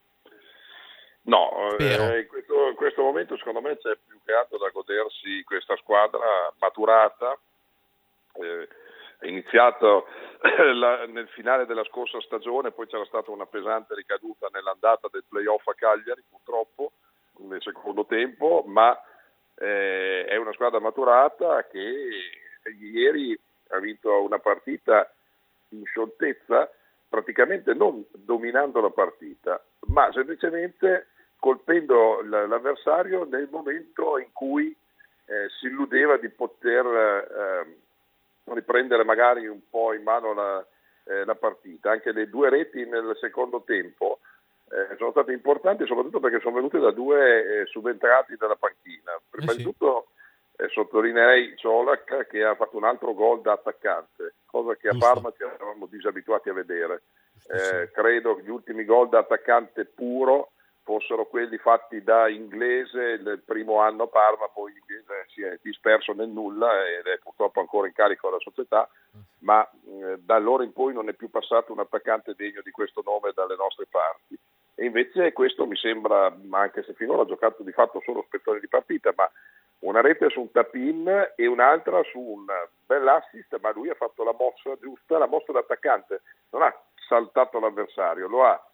No, eh, in, questo, in questo momento secondo me c'è più che altro da godersi questa squadra maturata, eh, è iniziato la, nel finale della scorsa stagione, poi c'era stata una pesante ricaduta nell'andata del playoff a Cagliari purtroppo nel secondo tempo, ma eh, è una squadra maturata che ieri ha vinto una partita in scioltezza, praticamente non dominando la partita, ma semplicemente colpendo l'avversario nel momento in cui eh, si illudeva di poter eh, riprendere magari un po' in mano la, eh, la partita. Anche le due reti nel secondo tempo eh, sono state importanti, soprattutto perché sono venute da due eh, subentrati dalla panchina. Prima eh sì. di tutto eh, sottolineerei Ciolac, che ha fatto un altro gol da attaccante, cosa che a Parma ci eravamo disabituati a vedere. Eh, credo che gli ultimi gol da attaccante puro fossero quelli fatti da Inglese il primo anno a Parma, poi Inglese si è disperso nel nulla ed è purtroppo ancora in carico alla società, ma eh, da allora in poi non è più passato un attaccante degno di questo nome dalle nostre parti. E invece questo mi sembra, anche se finora ha giocato di fatto solo spettone di partita, ma una rete su un tap-in e un'altra su un bell'assist, ma lui ha fatto la mossa giusta, la mossa d'attaccante. Non ha saltato l'avversario, lo ha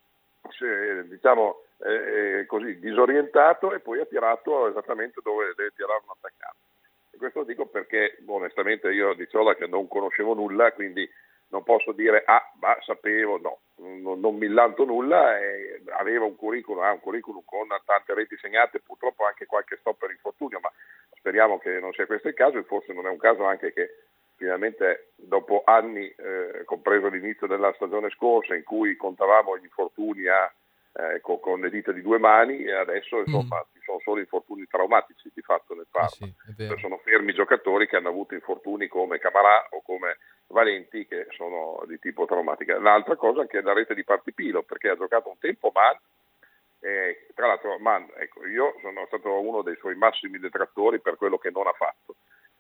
se, diciamo eh, così disorientato e poi ha tirato esattamente dove deve tirare un attaccante. E questo lo dico perché onestamente io di Ciola che non conoscevo nulla, quindi non posso dire ah ma sapevo, no, non, non mi illanto nulla, e aveva un curriculum, ha un curriculum con tante reti segnate, purtroppo anche qualche stop per infortunio, ma speriamo che non sia questo il caso, e forse non è un caso anche che finalmente dopo anni, eh, compreso l'inizio della stagione scorsa in cui contavamo gli infortuni a, eh, con, con le dita di due mani, e adesso insomma mm. ci sono solo infortuni traumatici di fatto nel Parma, eh sì, sono fermi giocatori che hanno avuto infortuni come Camarà o come Valenti che sono di tipo traumatica. L'altra cosa è che la rete di Partipilo, perché ha giocato un tempo Mann, eh, tra l'altro Mann, ecco, io sono stato uno dei suoi massimi detrattori per quello che non ha fatto.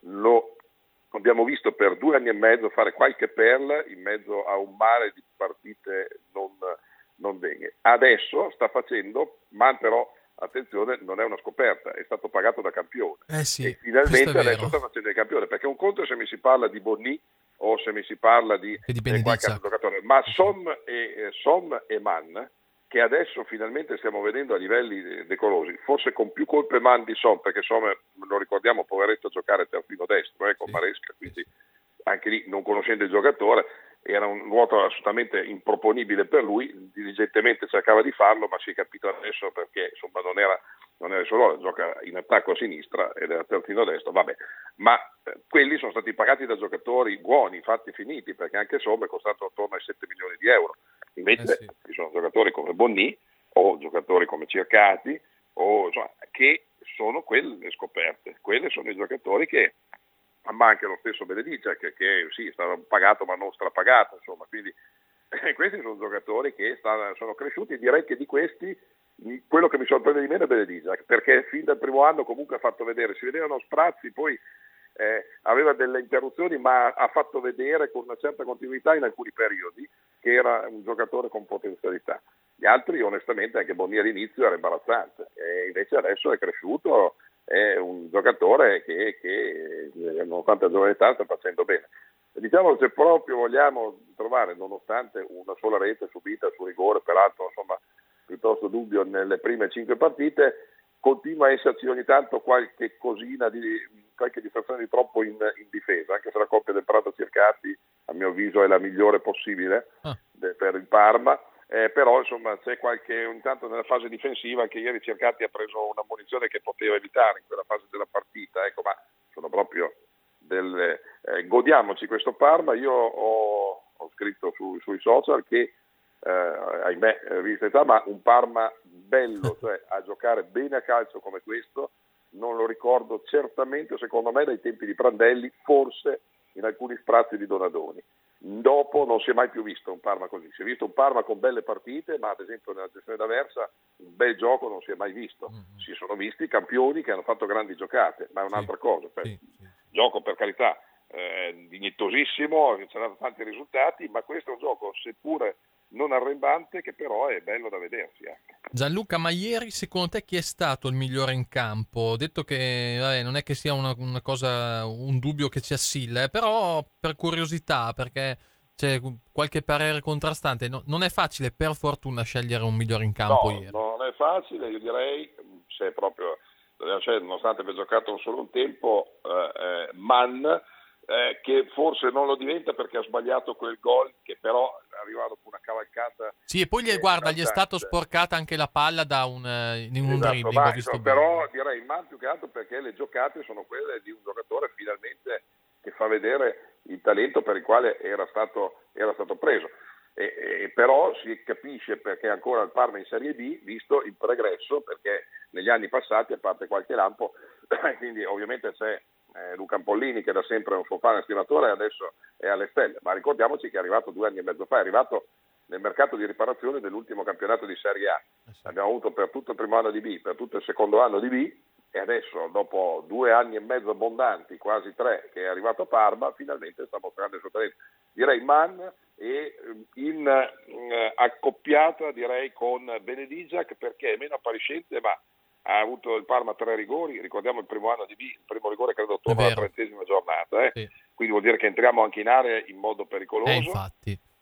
Lo abbiamo visto per due anni e mezzo fare qualche perla in mezzo a un mare di partite non, non degne. Adesso sta facendo, Mann però, attenzione, non è una scoperta, è stato pagato da campione. Eh sì, e finalmente adesso sta facendo il campione, perché un conto è se mi si parla di Bonni o se mi si parla di, di eh, qualche altro giocatore, ma Som e, eh, Som e Mann, che adesso finalmente stiamo vedendo a livelli decorosi, forse con più colpe Mann di Som, perché Som, lo ricordiamo, poveretto, giocare terzino destro, eh, con sì, Maresca, quindi sì, anche lì, non conoscendo il giocatore, era un ruolo assolutamente improponibile per lui, diligentemente cercava di farlo, ma si è capito adesso perché insomma non era, non era il suo ruolo, gioca in attacco a sinistra ed era terzino destro, vabbè, ma eh, quelli sono stati pagati da giocatori buoni, fatti finiti, perché anche Som è costato attorno ai sette milioni di euro. Invece eh sì, ci sono giocatori come Bonni o giocatori come Cercati o, insomma, che sono quelle scoperte, quelle sono i giocatori che, ma anche lo stesso Benedica che, che sì, è stato pagato ma non strapagato, insomma, quindi eh, questi sono giocatori che stanno, sono cresciuti. Direi che di questi quello che mi sorprende di meno è Benedica, perché fin dal primo anno comunque ha fatto vedere, si vedevano sprazzi, poi Eh, aveva delle interruzioni, ma ha fatto vedere con una certa continuità in alcuni periodi che era un giocatore con potenzialità. Gli altri onestamente, anche Bonni all'inizio era imbarazzante, e invece adesso è cresciuto, è un giocatore che, che nonostante la giovane età sta facendo bene. Diciamo, se proprio vogliamo trovare, nonostante una sola rete subita su rigore, peraltro insomma piuttosto dubbio nelle prime cinque partite, continua a esserci ogni tanto qualche cosina di qualche distrazione di troppo in, in difesa, anche se la coppia del Prato Cercati a mio avviso è la migliore possibile ah. de, per il Parma, eh, però insomma c'è qualche, ogni tanto nella fase difensiva, anche ieri Cercati ha preso una munizione che poteva evitare in quella fase della partita, ecco, ma sono proprio delle, eh, godiamoci questo Parma. Io ho, ho scritto su, sui social che eh, ahimè, vista età, ma un Parma bello, cioè a giocare bene a calcio come questo non lo ricordo certamente, secondo me, dai tempi di Prandelli, forse in alcuni sprazzi di Donadoni. Dopo non si è mai più visto un Parma così, si è visto un Parma con belle partite, ma ad esempio nella gestione d'Aversa un bel gioco non si è mai visto. Mm-hmm. Si sono visti campioni che hanno fatto grandi giocate, ma è un'altra sì, cosa. Cioè, sì, sì. Gioco per carità eh, dignitosissimo, ci hanno dato tanti risultati, ma questo è un gioco seppure non arrembante, che però è bello da vedersi anche. Gianluca, ma ieri secondo te chi è stato il migliore in campo? Ho detto che vabbè, non è che sia una, una cosa, un dubbio che ci assilla, eh, però per curiosità, perché c'è qualche parere contrastante, no, non è facile per fortuna scegliere un migliore in campo no, ieri. Non è facile, io direi, se proprio, cioè, nonostante abbia giocato solo un tempo, eh, eh, Mann, Eh, che forse non lo diventa perché ha sbagliato quel gol, che però è arrivato con una cavalcata. Sì, e poi gli, guarda, gli è stato sporcata anche la palla da un, in un esatto, dribbling, ma, ho visto però bene. Direi man più che altro perché le giocate sono quelle di un giocatore finalmente che fa vedere il talento per il quale era stato, era stato preso. E, e però si capisce perché ancora il Parma in Serie B, visto il pregresso, perché negli anni passati, a parte qualche lampo, quindi ovviamente c'è Eh, Luca Ampollini che da sempre è un suo fan estimatore e adesso è alle stelle, ma ricordiamoci che è arrivato due anni e mezzo fa, è arrivato nel mercato di riparazione dell'ultimo campionato di Serie A. Abbiamo avuto per tutto il primo anno di B, per tutto il secondo anno di B, e adesso dopo due anni e mezzo abbondanti, quasi tre, che è arrivato a Parma, finalmente sta mostrando il suo talento. Direi Mann e in eh, accoppiata direi con Benedigiac, perché è meno appariscente, ma ha avuto il Parma tre rigori, ricordiamo il primo anno di B, il primo rigore credo torna alla trentesima giornata, eh? Sì. Quindi vuol dire che entriamo anche in area in modo pericoloso. Eh, infatti.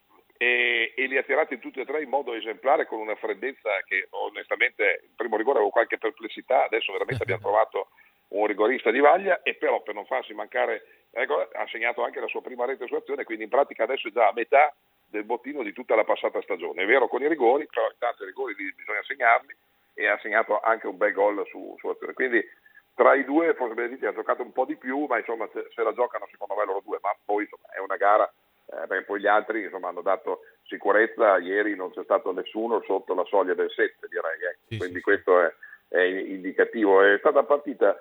e, e li ha tirati tutti e tre in modo esemplare, con una freddezza che onestamente il primo rigore avevo qualche perplessità, adesso veramente abbiamo trovato un rigorista di vaglia, e però per non farsi mancare, ecco, ha segnato anche la sua prima rete su azione, quindi in pratica adesso è già a metà del bottino di tutta la passata stagione. È vero con i rigori, però intanto i rigori bisogna segnarli, e ha segnato anche un bel gol su, su azione. Quindi tra i due forse Benedetti ha giocato un po' di più, ma insomma se, se la giocano secondo me loro due, ma poi insomma, è una gara, eh, perché poi gli altri insomma, hanno dato sicurezza. Ieri non c'è stato nessuno sotto la soglia del sette, direi, eh. Sì, quindi sì, questo è, è indicativo. È stata una partita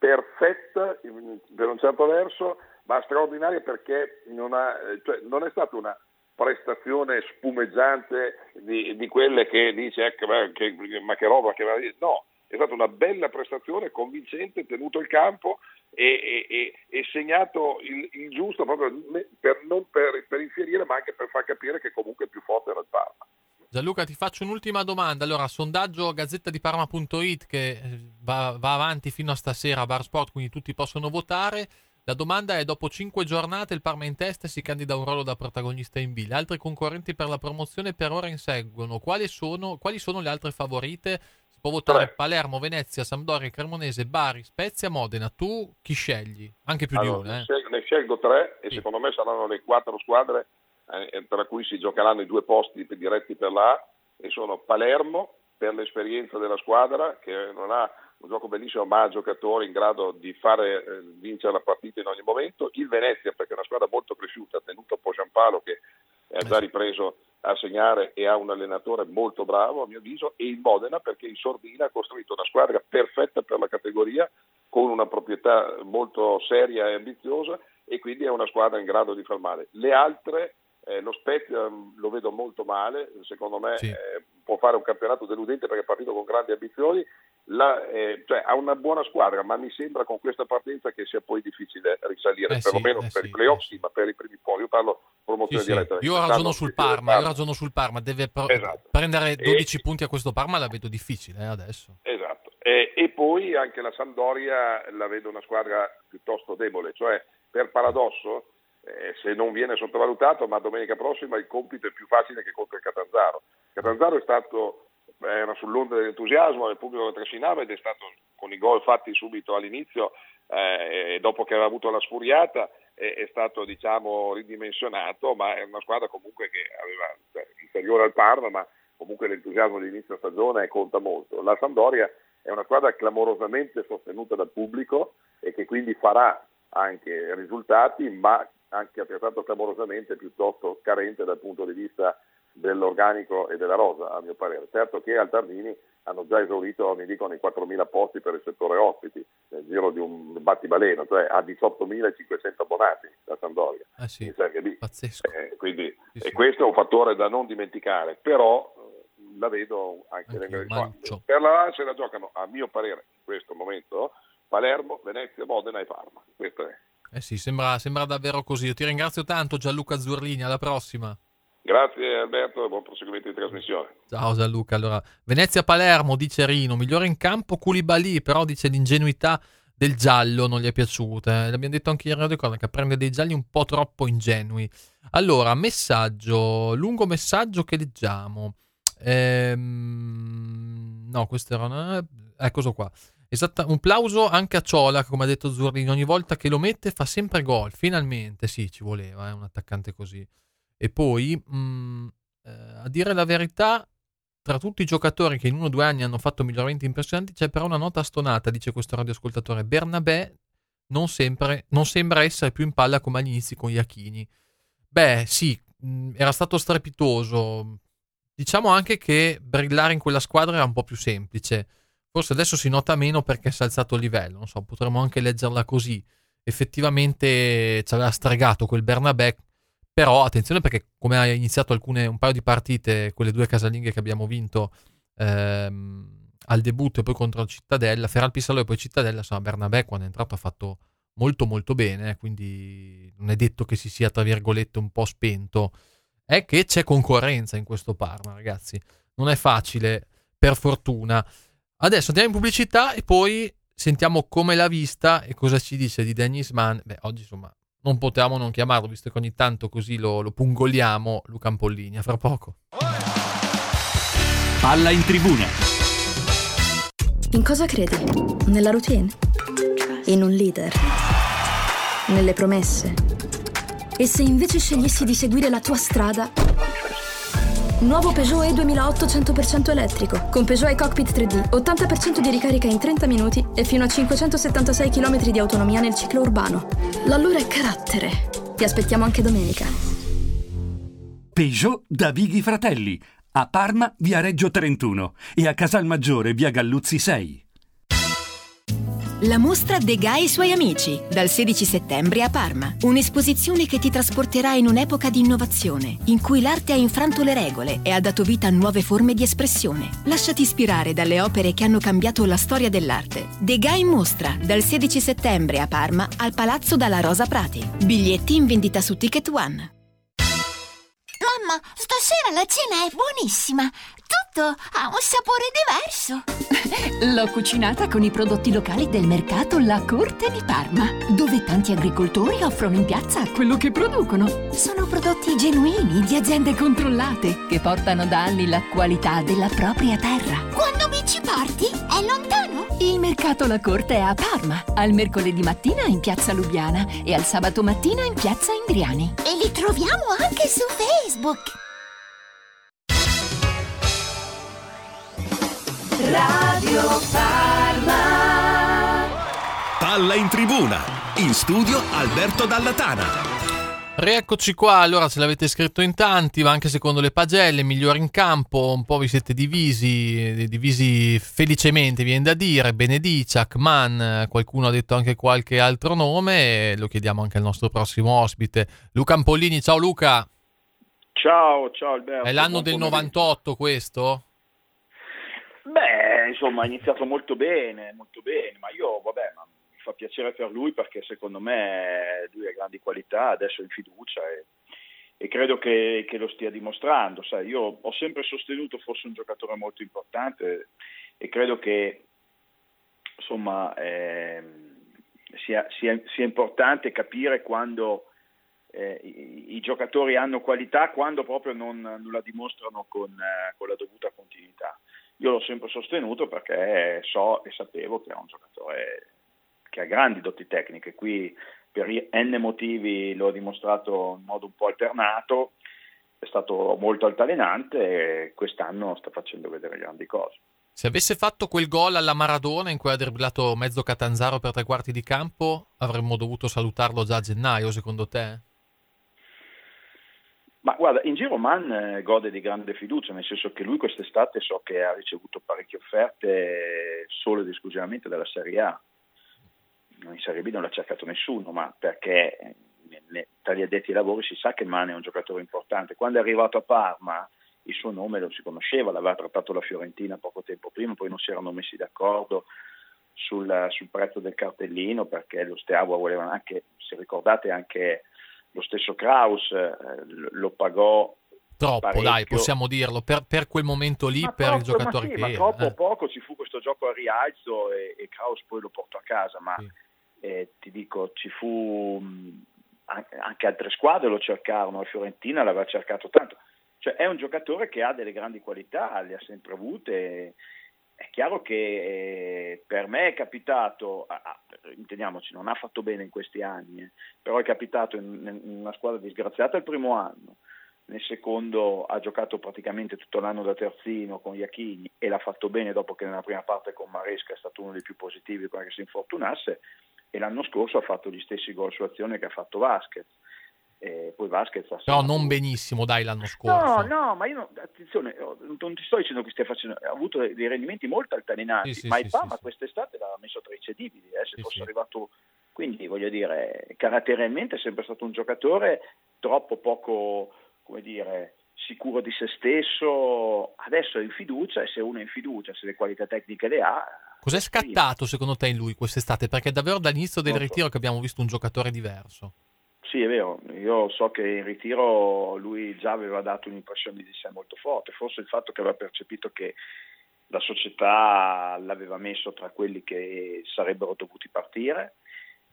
perfetta per un certo verso, ma straordinaria perché non, ha, cioè, non è stata una prestazione spumeggiante di, di quelle che dice ecco, che, ma che roba, che no, è stata una bella prestazione, convincente, tenuto il campo e, e, e segnato il, il giusto proprio per, non per, per infierire, ma anche per far capire che comunque è più forte era il Parma. Gianluca, ti faccio un'ultima domanda. Allora, sondaggio gazzetta di parma punto it che va, va avanti fino a stasera a Bar Sport, quindi tutti possono votare. La domanda è: dopo cinque giornate il Parma è in testa e si candida a un ruolo da protagonista in B. Le altre concorrenti per la promozione per ora inseguono. Quali sono, quali sono le altre favorite? Si può votare Tre. Palermo, Venezia, Sampdoria, Cremonese, Bari, Spezia, Modena. Tu chi scegli? Anche più allora, di una. Eh? Ne, scelgo, ne scelgo tre e sì, secondo me saranno le quattro squadre eh, tra cui si giocheranno i due posti diretti per la A, e sono Palermo per l'esperienza della squadra, che non ha un gioco bellissimo, ma ha giocatori in grado di fare eh, vincere la partita in ogni momento, il Venezia perché è una squadra molto cresciuta, tenuto a Giampaolo che ha già ripreso a segnare e ha un allenatore molto bravo a mio avviso, e il Modena perché il Sordina ha costruito una squadra perfetta per la categoria, con una proprietà molto seria e ambiziosa, e quindi è una squadra in grado di far male. Le altre, eh, lo Spezia lo vedo molto male, secondo me sì, eh, può fare un campionato deludente perché è partito con grandi ambizioni. La, eh, cioè, ha una buona squadra, ma mi sembra con questa partenza che sia poi difficile risalire, eh perlomeno sì, per eh i playoff sì, sì, ma per i primi poi io parlo promozione sì, diretta. Sì. Io ragiono sul Parma, io ragiono sul Parma, deve pro- esatto, prendere dodici e, punti a questo Parma, la vedo difficile eh, adesso. Esatto, e, e poi anche la Sampdoria la vedo una squadra piuttosto debole, cioè per paradosso, eh, se non viene sottovalutato, ma domenica prossima il compito è più facile che contro il Catanzaro. Catanzaro è stato era sull'onda dell'entusiasmo, il pubblico lo trascinava, ed è stato con i gol fatti subito all'inizio eh, e dopo che aveva avuto la sfuriata è, è stato diciamo ridimensionato, ma è una squadra comunque che aveva cioè, inferiore al Parma, ma comunque l'entusiasmo di inizio stagione conta molto. La Sampdoria è una squadra clamorosamente sostenuta dal pubblico e che quindi farà anche risultati, ma anche altrettanto clamorosamente piuttosto carente dal punto di vista dell'organico e della rosa, a mio parere. Certo che al Tardini hanno già esaurito, mi dicono, i quattromila posti per il settore ospiti nel giro di un battibaleno, cioè ha diciottomilacinquecento abbonati la Sampdoria ah, sì, in Serie B. Pazzesco. Eh, quindi, sì, e sì, questo è un fattore da non dimenticare, però eh, la vedo anche, anche nelle squadre. Per la A se la giocano, a mio parere, in questo momento, Palermo, Venezia, Modena e Parma. Questo è. Eh sì, sembra, sembra davvero così. Io ti ringrazio tanto Gianluca Zurlini, alla prossima. Grazie Alberto e buon proseguimento di trasmissione. Ciao Gianluca. Allora, Venezia-Palermo, dice Rino, migliore in campo Koulibaly, però dice l'ingenuità del giallo non gli è piaciuta. Eh. L'abbiamo detto anche ieri a Radio Cronaca, prende dei gialli un po' troppo ingenui. Allora, messaggio, lungo messaggio che leggiamo. Ehm, no, questo era una... Eccolo qua. Esatta, un plauso anche a Ciola, come ha detto Zurlini, ogni volta che lo mette fa sempre gol, finalmente, sì, ci voleva, eh, un attaccante così. E poi, mh, eh, a dire la verità, tra tutti i giocatori che in uno o due anni hanno fatto miglioramenti impressionanti, c'è però una nota stonata, dice questo radioascoltatore. Bernabé non, sempre, non sembra essere più in palla come agli inizi con Iachini. Beh, sì, mh, era stato strepitoso. Diciamo anche che brillare in quella squadra era un po' più semplice. Forse adesso si nota meno perché si è alzato il livello, non so, potremmo anche leggerla così. Effettivamente ci aveva stregato quel Bernabé. Però attenzione perché come ha iniziato alcune, un paio di partite, quelle due casalinghe che abbiamo vinto ehm, al debutto e poi contro il Cittadella, Feral Pissalò e poi Cittadella, insomma Bernabé quando è entrato ha fatto molto molto bene, quindi non è detto che si sia tra virgolette un po' spento, è che c'è concorrenza in questo Parma, ragazzi, non è facile per fortuna. Adesso andiamo in pubblicità e poi sentiamo come l'ha vista e cosa ci dice di Dennis Mann. Beh, oggi insomma non potevamo non chiamarlo, visto che ogni tanto così lo, lo pungoliamo, Luca Ampollini. A fra poco. Palla in tribuna. In cosa credi? Nella routine? In un leader? Nelle promesse? E se invece scegliessi di seguire la tua strada? Nuovo Peugeot E duemilaotto cento per cento elettrico, con Peugeot iCockpit tre D, ottanta per cento di ricarica in trenta minuti e fino a cinquecentosettantasei chilometri di autonomia nel ciclo urbano. L'allure è carattere. Ti aspettiamo anche domenica. Peugeot da Vighi Fratelli, a Parma via Reggio trentuno e a Casalmaggiore via Galluzzi sei. La mostra De Gai e i suoi amici, dal sedici settembre a Parma. Un'esposizione che ti trasporterà in un'epoca di innovazione, in cui l'arte ha infranto le regole e ha dato vita a nuove forme di espressione. Lasciati ispirare dalle opere che hanno cambiato la storia dell'arte. De Gai in mostra, dal sedici settembre a Parma al Palazzo dalla Rosa Prati. Biglietti in vendita su Ticket One. Mamma, stasera la cena è buonissima. Tutto ha un sapore diverso. L'ho cucinata con i prodotti locali del mercato La Corte di Parma, dove tanti agricoltori offrono in piazza quello che producono. Sono prodotti genuini di aziende controllate che portano da anni la qualità della propria terra. Quando mi ci porti? È lontano? Il mercato La Corte è a Parma, al mercoledì mattina in piazza Lubiana e al sabato mattina in piazza Indriani. E li troviamo anche su Facebook. Radio Parma. Palla in tribuna. In studio Alberto Dallatana. Rieccoci qua, allora ce l'avete scritto in tanti, ma anche secondo le pagelle, migliori in campo, un po' vi siete divisi, divisi felicemente, viene da dire, Benediciak, Mann, qualcuno ha detto anche qualche altro nome, e lo chiediamo anche al nostro prossimo ospite, Luca Ampollini. Ciao Luca. Ciao, ciao Alberto. È l'anno del novantotto questo? Beh, insomma, ha iniziato molto bene, molto bene, ma io, vabbè, ma mi fa piacere per lui perché secondo me lui ha grandi qualità, adesso è in fiducia e, e credo che, che lo stia dimostrando. Sai, io ho sempre sostenuto fosse un giocatore molto importante e credo che, insomma, eh, sia, sia, sia importante capire quando eh, i, i giocatori hanno qualità, quando proprio non, non la dimostrano con, eh, con la dovuta continuità. Io l'ho sempre sostenuto perché so e sapevo che è un giocatore che ha grandi doti tecniche. Qui per n motivi l'ho dimostrato in modo un po' alternato, è stato molto altalenante e quest'anno sta facendo vedere grandi cose. Se avesse fatto quel gol alla Maradona in cui ha dribblato mezzo Catanzaro per tre quarti di campo, avremmo dovuto salutarlo già a gennaio, secondo te? Ma guarda, in giro Mann eh, gode di grande fiducia, nel senso che lui quest'estate so che ha ricevuto parecchie offerte solo ed esclusivamente dalla Serie A. In Serie B non l'ha cercato nessuno, ma perché eh, tra gli addetti ai lavori si sa che Mann è un giocatore importante. Quando è arrivato a Parma il suo nome lo si conosceva, l'aveva trattato la Fiorentina poco tempo prima, poi non si erano messi d'accordo sul, sul prezzo del cartellino perché lo Steaua voleva anche, se ricordate, anche lo stesso Kraus eh, lo pagò troppo, parecchio. Dai, possiamo dirlo, per, per quel momento lì, ma per troppo, il giocatore ma sì, che ma era. troppo Eh. poco ci fu questo gioco a rialzo e, e Kraus poi lo portò a casa, ma Sì. eh, ti dico, ci fu mh, anche altre squadre lo cercarono, la Fiorentina l'aveva cercato tanto, cioè è un giocatore che ha delle grandi qualità, le ha sempre avute. È chiaro che eh, per me è capitato, ah, intendiamoci, non ha fatto bene in questi anni, eh, però è capitato in, in una squadra disgraziata il primo anno, nel secondo ha giocato praticamente tutto l'anno da terzino con Iachini e l'ha fatto bene dopo che nella prima parte con Maresca è stato uno dei più positivi prima che si infortunasse, e l'anno scorso ha fatto gli stessi gol su azione che ha fatto Vasquez. E poi Vasquez ha Però non benissimo, dai, l'anno scorso. No, no, ma io no, attenzione, non ti sto dicendo che stia facendo, ha avuto dei rendimenti molto altalenanti, Sì, sì, ma sì, il Parma sì, quest'estate l'ha messo tra i cedibili, eh, se Sì, fosse sì. arrivato, quindi voglio dire, caratterialmente è sempre stato un giocatore troppo poco, come dire, sicuro di se stesso, adesso è in fiducia e se uno è in fiducia, se le qualità tecniche le ha. Cos'è scattato secondo te in lui quest'estate? Perché è davvero dall'inizio del Non so. ritiro che abbiamo visto un giocatore diverso. Sì, è vero, io so che in ritiro lui già aveva dato un'impressione di sé molto forte, forse il fatto che aveva percepito che la società l'aveva messo tra quelli che sarebbero dovuti partire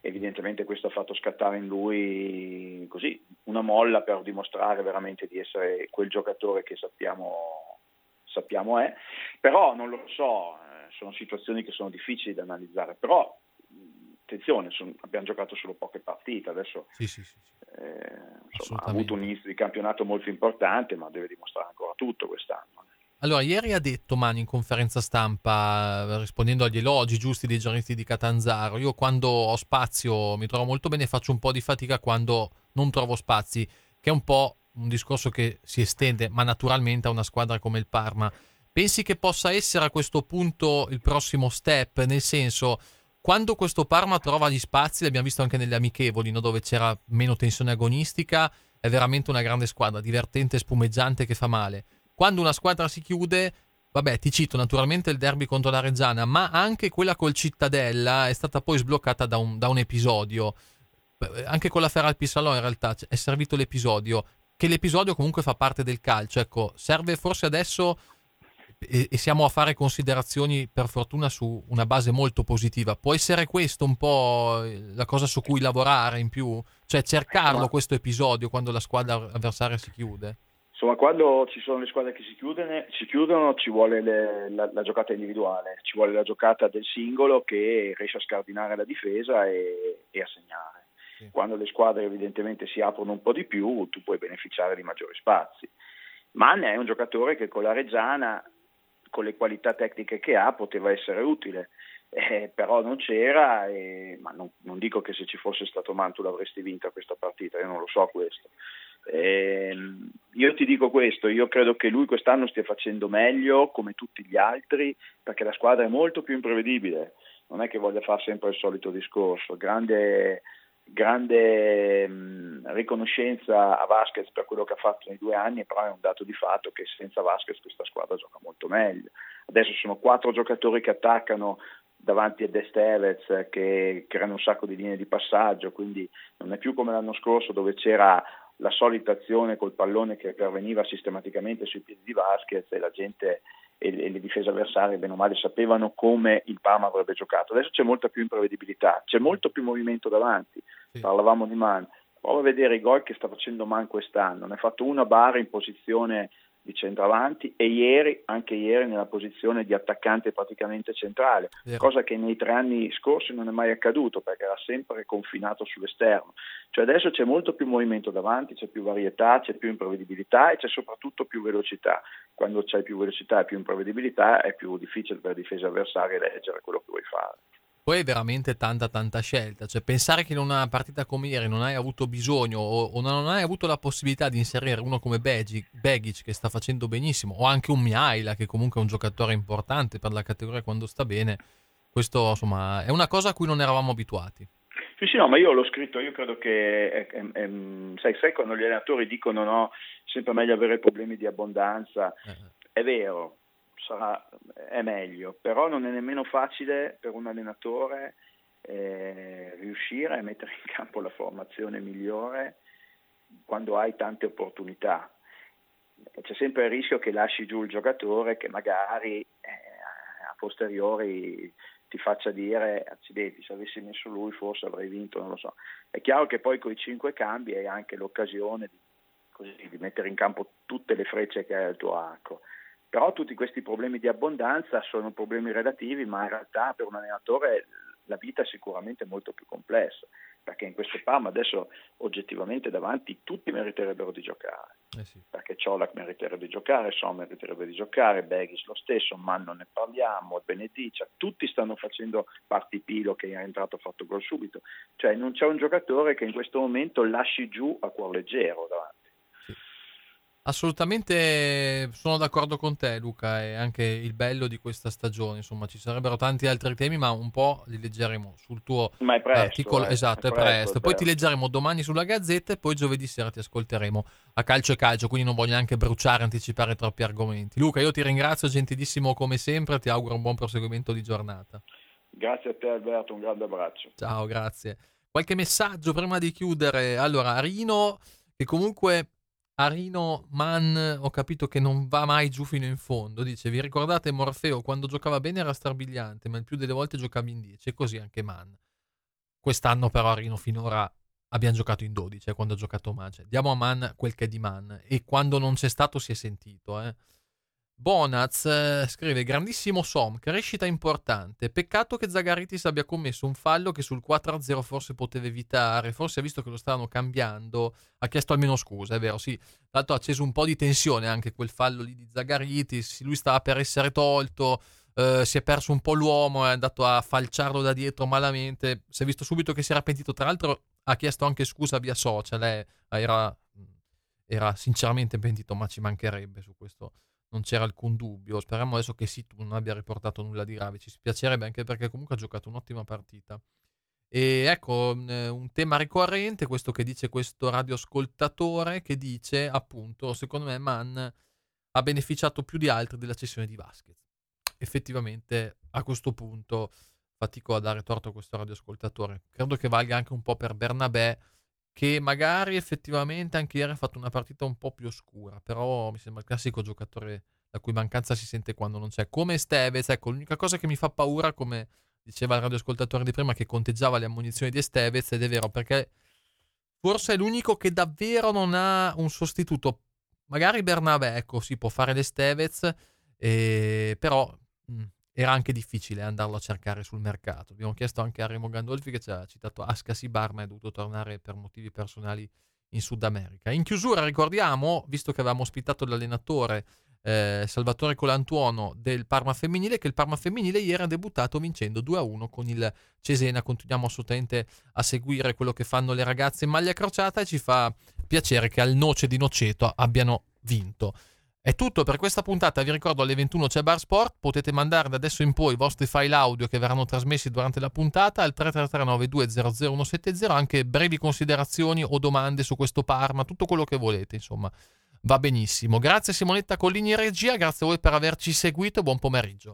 evidentemente questo ha fatto scattare in lui così una molla per dimostrare veramente di essere quel giocatore che sappiamo, sappiamo è, però non lo so, sono situazioni che sono difficili da analizzare, però attenzione, sono, abbiamo giocato solo poche partite, adesso sì, sì, sì, sì. Eh, insomma, ha avuto un inizio di campionato molto importante, ma deve dimostrare ancora tutto quest'anno. Allora, ieri ha detto Mani in conferenza stampa, rispondendo agli elogi giusti dei giornalisti di Catanzaro: io quando ho spazio mi trovo molto bene, faccio un po' di fatica quando non trovo spazi, che è un po' un discorso che si estende, ma naturalmente a una squadra come il Parma. Pensi che possa essere a questo punto il prossimo step, nel senso, quando questo Parma trova gli spazi, l'abbiamo visto anche nelle amichevoli, no, dove c'era meno tensione agonistica, è veramente una grande squadra, divertente, spumeggiante, che fa male. Quando una squadra si chiude, vabbè, ti cito naturalmente il derby contro la Reggiana, ma anche quella col Cittadella è stata poi sbloccata da un, da un episodio. Anche con la Ferral Pissalò in realtà è servito l'episodio, che l'episodio comunque fa parte del calcio. Ecco, serve forse adesso, e, e siamo a fare considerazioni per fortuna su una base molto positiva, può essere questo un po' la cosa su cui lavorare in più? Cioè cercarlo questo episodio quando la squadra avversaria si chiude? Insomma, quando ci sono le squadre che si chiudono, si chiudono ci vuole le, la, la giocata individuale, ci vuole la giocata del singolo che riesce a scardinare la difesa e, e a segnare. Sì. Quando le squadre evidentemente si aprono un po' di più, tu puoi beneficiare di maggiori spazi. Mann è un giocatore che con la Reggiana, con le qualità tecniche che ha, poteva essere utile, eh, però non c'era, e, ma non, non dico che se ci fosse stato Mann tu l'avresti vinta questa partita, io non lo so questo. Eh, io ti dico questo, io credo che lui quest'anno stia facendo meglio come tutti gli altri, perché la squadra è molto più imprevedibile, non è che voglia fare sempre il solito discorso. Grande, grande mh, riconoscenza a Vasquez per quello che ha fatto nei due anni, però è un dato di fatto che senza Vasquez questa squadra gioca molto meglio. Adesso sono quattro giocatori che attaccano davanti a De Stevez, che creano un sacco di linee di passaggio, quindi non è più come l'anno scorso dove c'era la solita azione col pallone che perveniva sistematicamente sui piedi di Vasquez e la gente e le, le difese avversarie bene o male sapevano come il Parma avrebbe giocato. Adesso c'è molta più imprevedibilità, c'è molto più movimento davanti. Sì. Parlavamo di Mann, prova a vedere i gol che sta facendo Mann quest'anno, ne ha fatto una Barra in posizione di centravanti e ieri, anche ieri, nella posizione di attaccante praticamente centrale, yeah. Cosa che nei tre anni scorsi non è mai accaduto perché era sempre confinato sull'esterno. Cioè adesso c'è molto più movimento davanti, c'è più varietà, c'è più imprevedibilità e c'è soprattutto più velocità. Quando c'è più velocità e più imprevedibilità è più difficile per le difese avversarie leggere quello che vuoi fare. Poi è veramente tanta tanta scelta, cioè pensare che in una partita come ieri non hai avuto bisogno o, o non hai avuto la possibilità di inserire uno come Begic che sta facendo benissimo, o anche un Mihaila che comunque è un giocatore importante per la categoria quando sta bene, questo insomma è una cosa a cui non eravamo abituati. Sì, sì, no, ma io l'ho scritto, io credo che è, è, è, sai, sai quando gli allenatori dicono no, sempre meglio avere problemi di abbondanza, eh. È vero. Sarà, è meglio, però non è nemmeno facile per un allenatore eh, riuscire a mettere in campo la formazione migliore quando hai tante opportunità. C'è sempre il rischio che lasci giù il giocatore che magari eh, a posteriori ti faccia dire accidenti, se avessi messo lui forse avrei vinto, non lo so. È chiaro che poi con i cinque cambi hai anche l'occasione di, così, di mettere in campo tutte le frecce che hai al tuo arco. Però tutti questi problemi di abbondanza sono problemi relativi, ma in realtà per un allenatore la vita è sicuramente molto più complessa, perché in questo Parma adesso oggettivamente davanti tutti meriterebbero di giocare, eh sì. Perché Ciolac meriterebbe di giocare, Son meriterebbe di giocare, Begis lo stesso, Mann non ne parliamo, Benedicia, tutti stanno facendo parti Pilo che è entrato e ha fatto gol subito, cioè non c'è un giocatore che in questo momento lasci giù a cuor leggero davanti. Assolutamente sono d'accordo con te Luca, è anche il bello di questa stagione, insomma ci sarebbero tanti altri temi ma un po' li leggeremo sul tuo ma è presto, articolo, eh, esatto è, è presto, presto. Poi ti leggeremo domani sulla Gazzetta e poi giovedì sera ti ascolteremo a Calcio e Calcio, quindi non voglio neanche bruciare, anticipare troppi argomenti. Luca, io ti ringrazio, gentilissimo come sempre, ti auguro un buon proseguimento di giornata. Grazie a te Alberto, un grande abbraccio. Ciao, grazie. Qualche messaggio prima di chiudere? Allora, Rino, che comunque Arino Mann ho capito che non va mai giù fino in fondo, dice: vi ricordate Morfeo quando giocava bene era strabiliante ma il più delle volte giocava in dieci, e così anche Mann. quest'anno però a Rino finora abbiamo giocato in dodici, eh, quando ha giocato Mace. Diamo a Man quel che è di Man, e quando non c'è stato si è sentito, eh. Bonaz eh, scrive: grandissimo Som, crescita importante, peccato che Zagaritis abbia commesso un fallo che sul quattro a zero forse poteva evitare, forse ha visto che lo stavano cambiando, ha chiesto almeno scusa, è vero, sì, tra l'altro ha acceso un po' di tensione anche quel fallo lì di Zagaritis, lui stava per essere tolto, eh, si è perso un po' l'uomo, è andato a falciarlo da dietro malamente, si è visto subito che si era pentito, tra l'altro ha chiesto anche scusa via social, eh, era, era sinceramente pentito, ma ci mancherebbe, su questo non c'era alcun dubbio. Speriamo adesso che Situ non abbia riportato nulla di grave, ci spiacerebbe, anche perché comunque ha giocato un'ottima partita. E ecco, un tema ricorrente, questo che dice questo radioascoltatore, che dice appunto, secondo me Man ha beneficiato più di altri della cessione di Vasquez. Effettivamente a questo punto fatico a dare torto a questo radioascoltatore, credo che valga anche un po' per Bernabé, che magari effettivamente anche ieri ha fatto una partita un po' più oscura, però mi sembra il classico giocatore la cui mancanza si sente quando non c'è, come Estevez. Ecco, l'unica cosa che mi fa paura, come diceva il radioascoltatore di prima, che conteggiava le ammonizioni di Estevez, ed è vero, perché forse è l'unico che davvero non ha un sostituto. Magari Bernabé, ecco, si può fare l'Estevez, eh, però mh, era anche difficile andarlo a cercare sul mercato. Abbiamo chiesto anche a Remo Gandolfi, che ci ha citato Askasi Bar, ma è dovuto tornare per motivi personali in Sud America. In chiusura ricordiamo, visto che avevamo ospitato l'allenatore eh, Salvatore Colantuono del Parma femminile, che il Parma femminile ieri ha debuttato vincendo due a uno con il Cesena. Continuiamo assolutamente a seguire quello che fanno le ragazze in maglia crociata e ci fa piacere che al Noce di Noceto abbiano vinto. È tutto per questa puntata, vi ricordo alle ventuno c'è Bar Sport, potete mandare da adesso in poi i vostri file audio che verranno trasmessi durante la puntata al tre tre tre nove due zero zero uno sette zero, anche brevi considerazioni o domande su questo Parma, tutto quello che volete, insomma, va benissimo. Grazie Simonetta Collini in regia, grazie a voi per averci seguito e buon pomeriggio.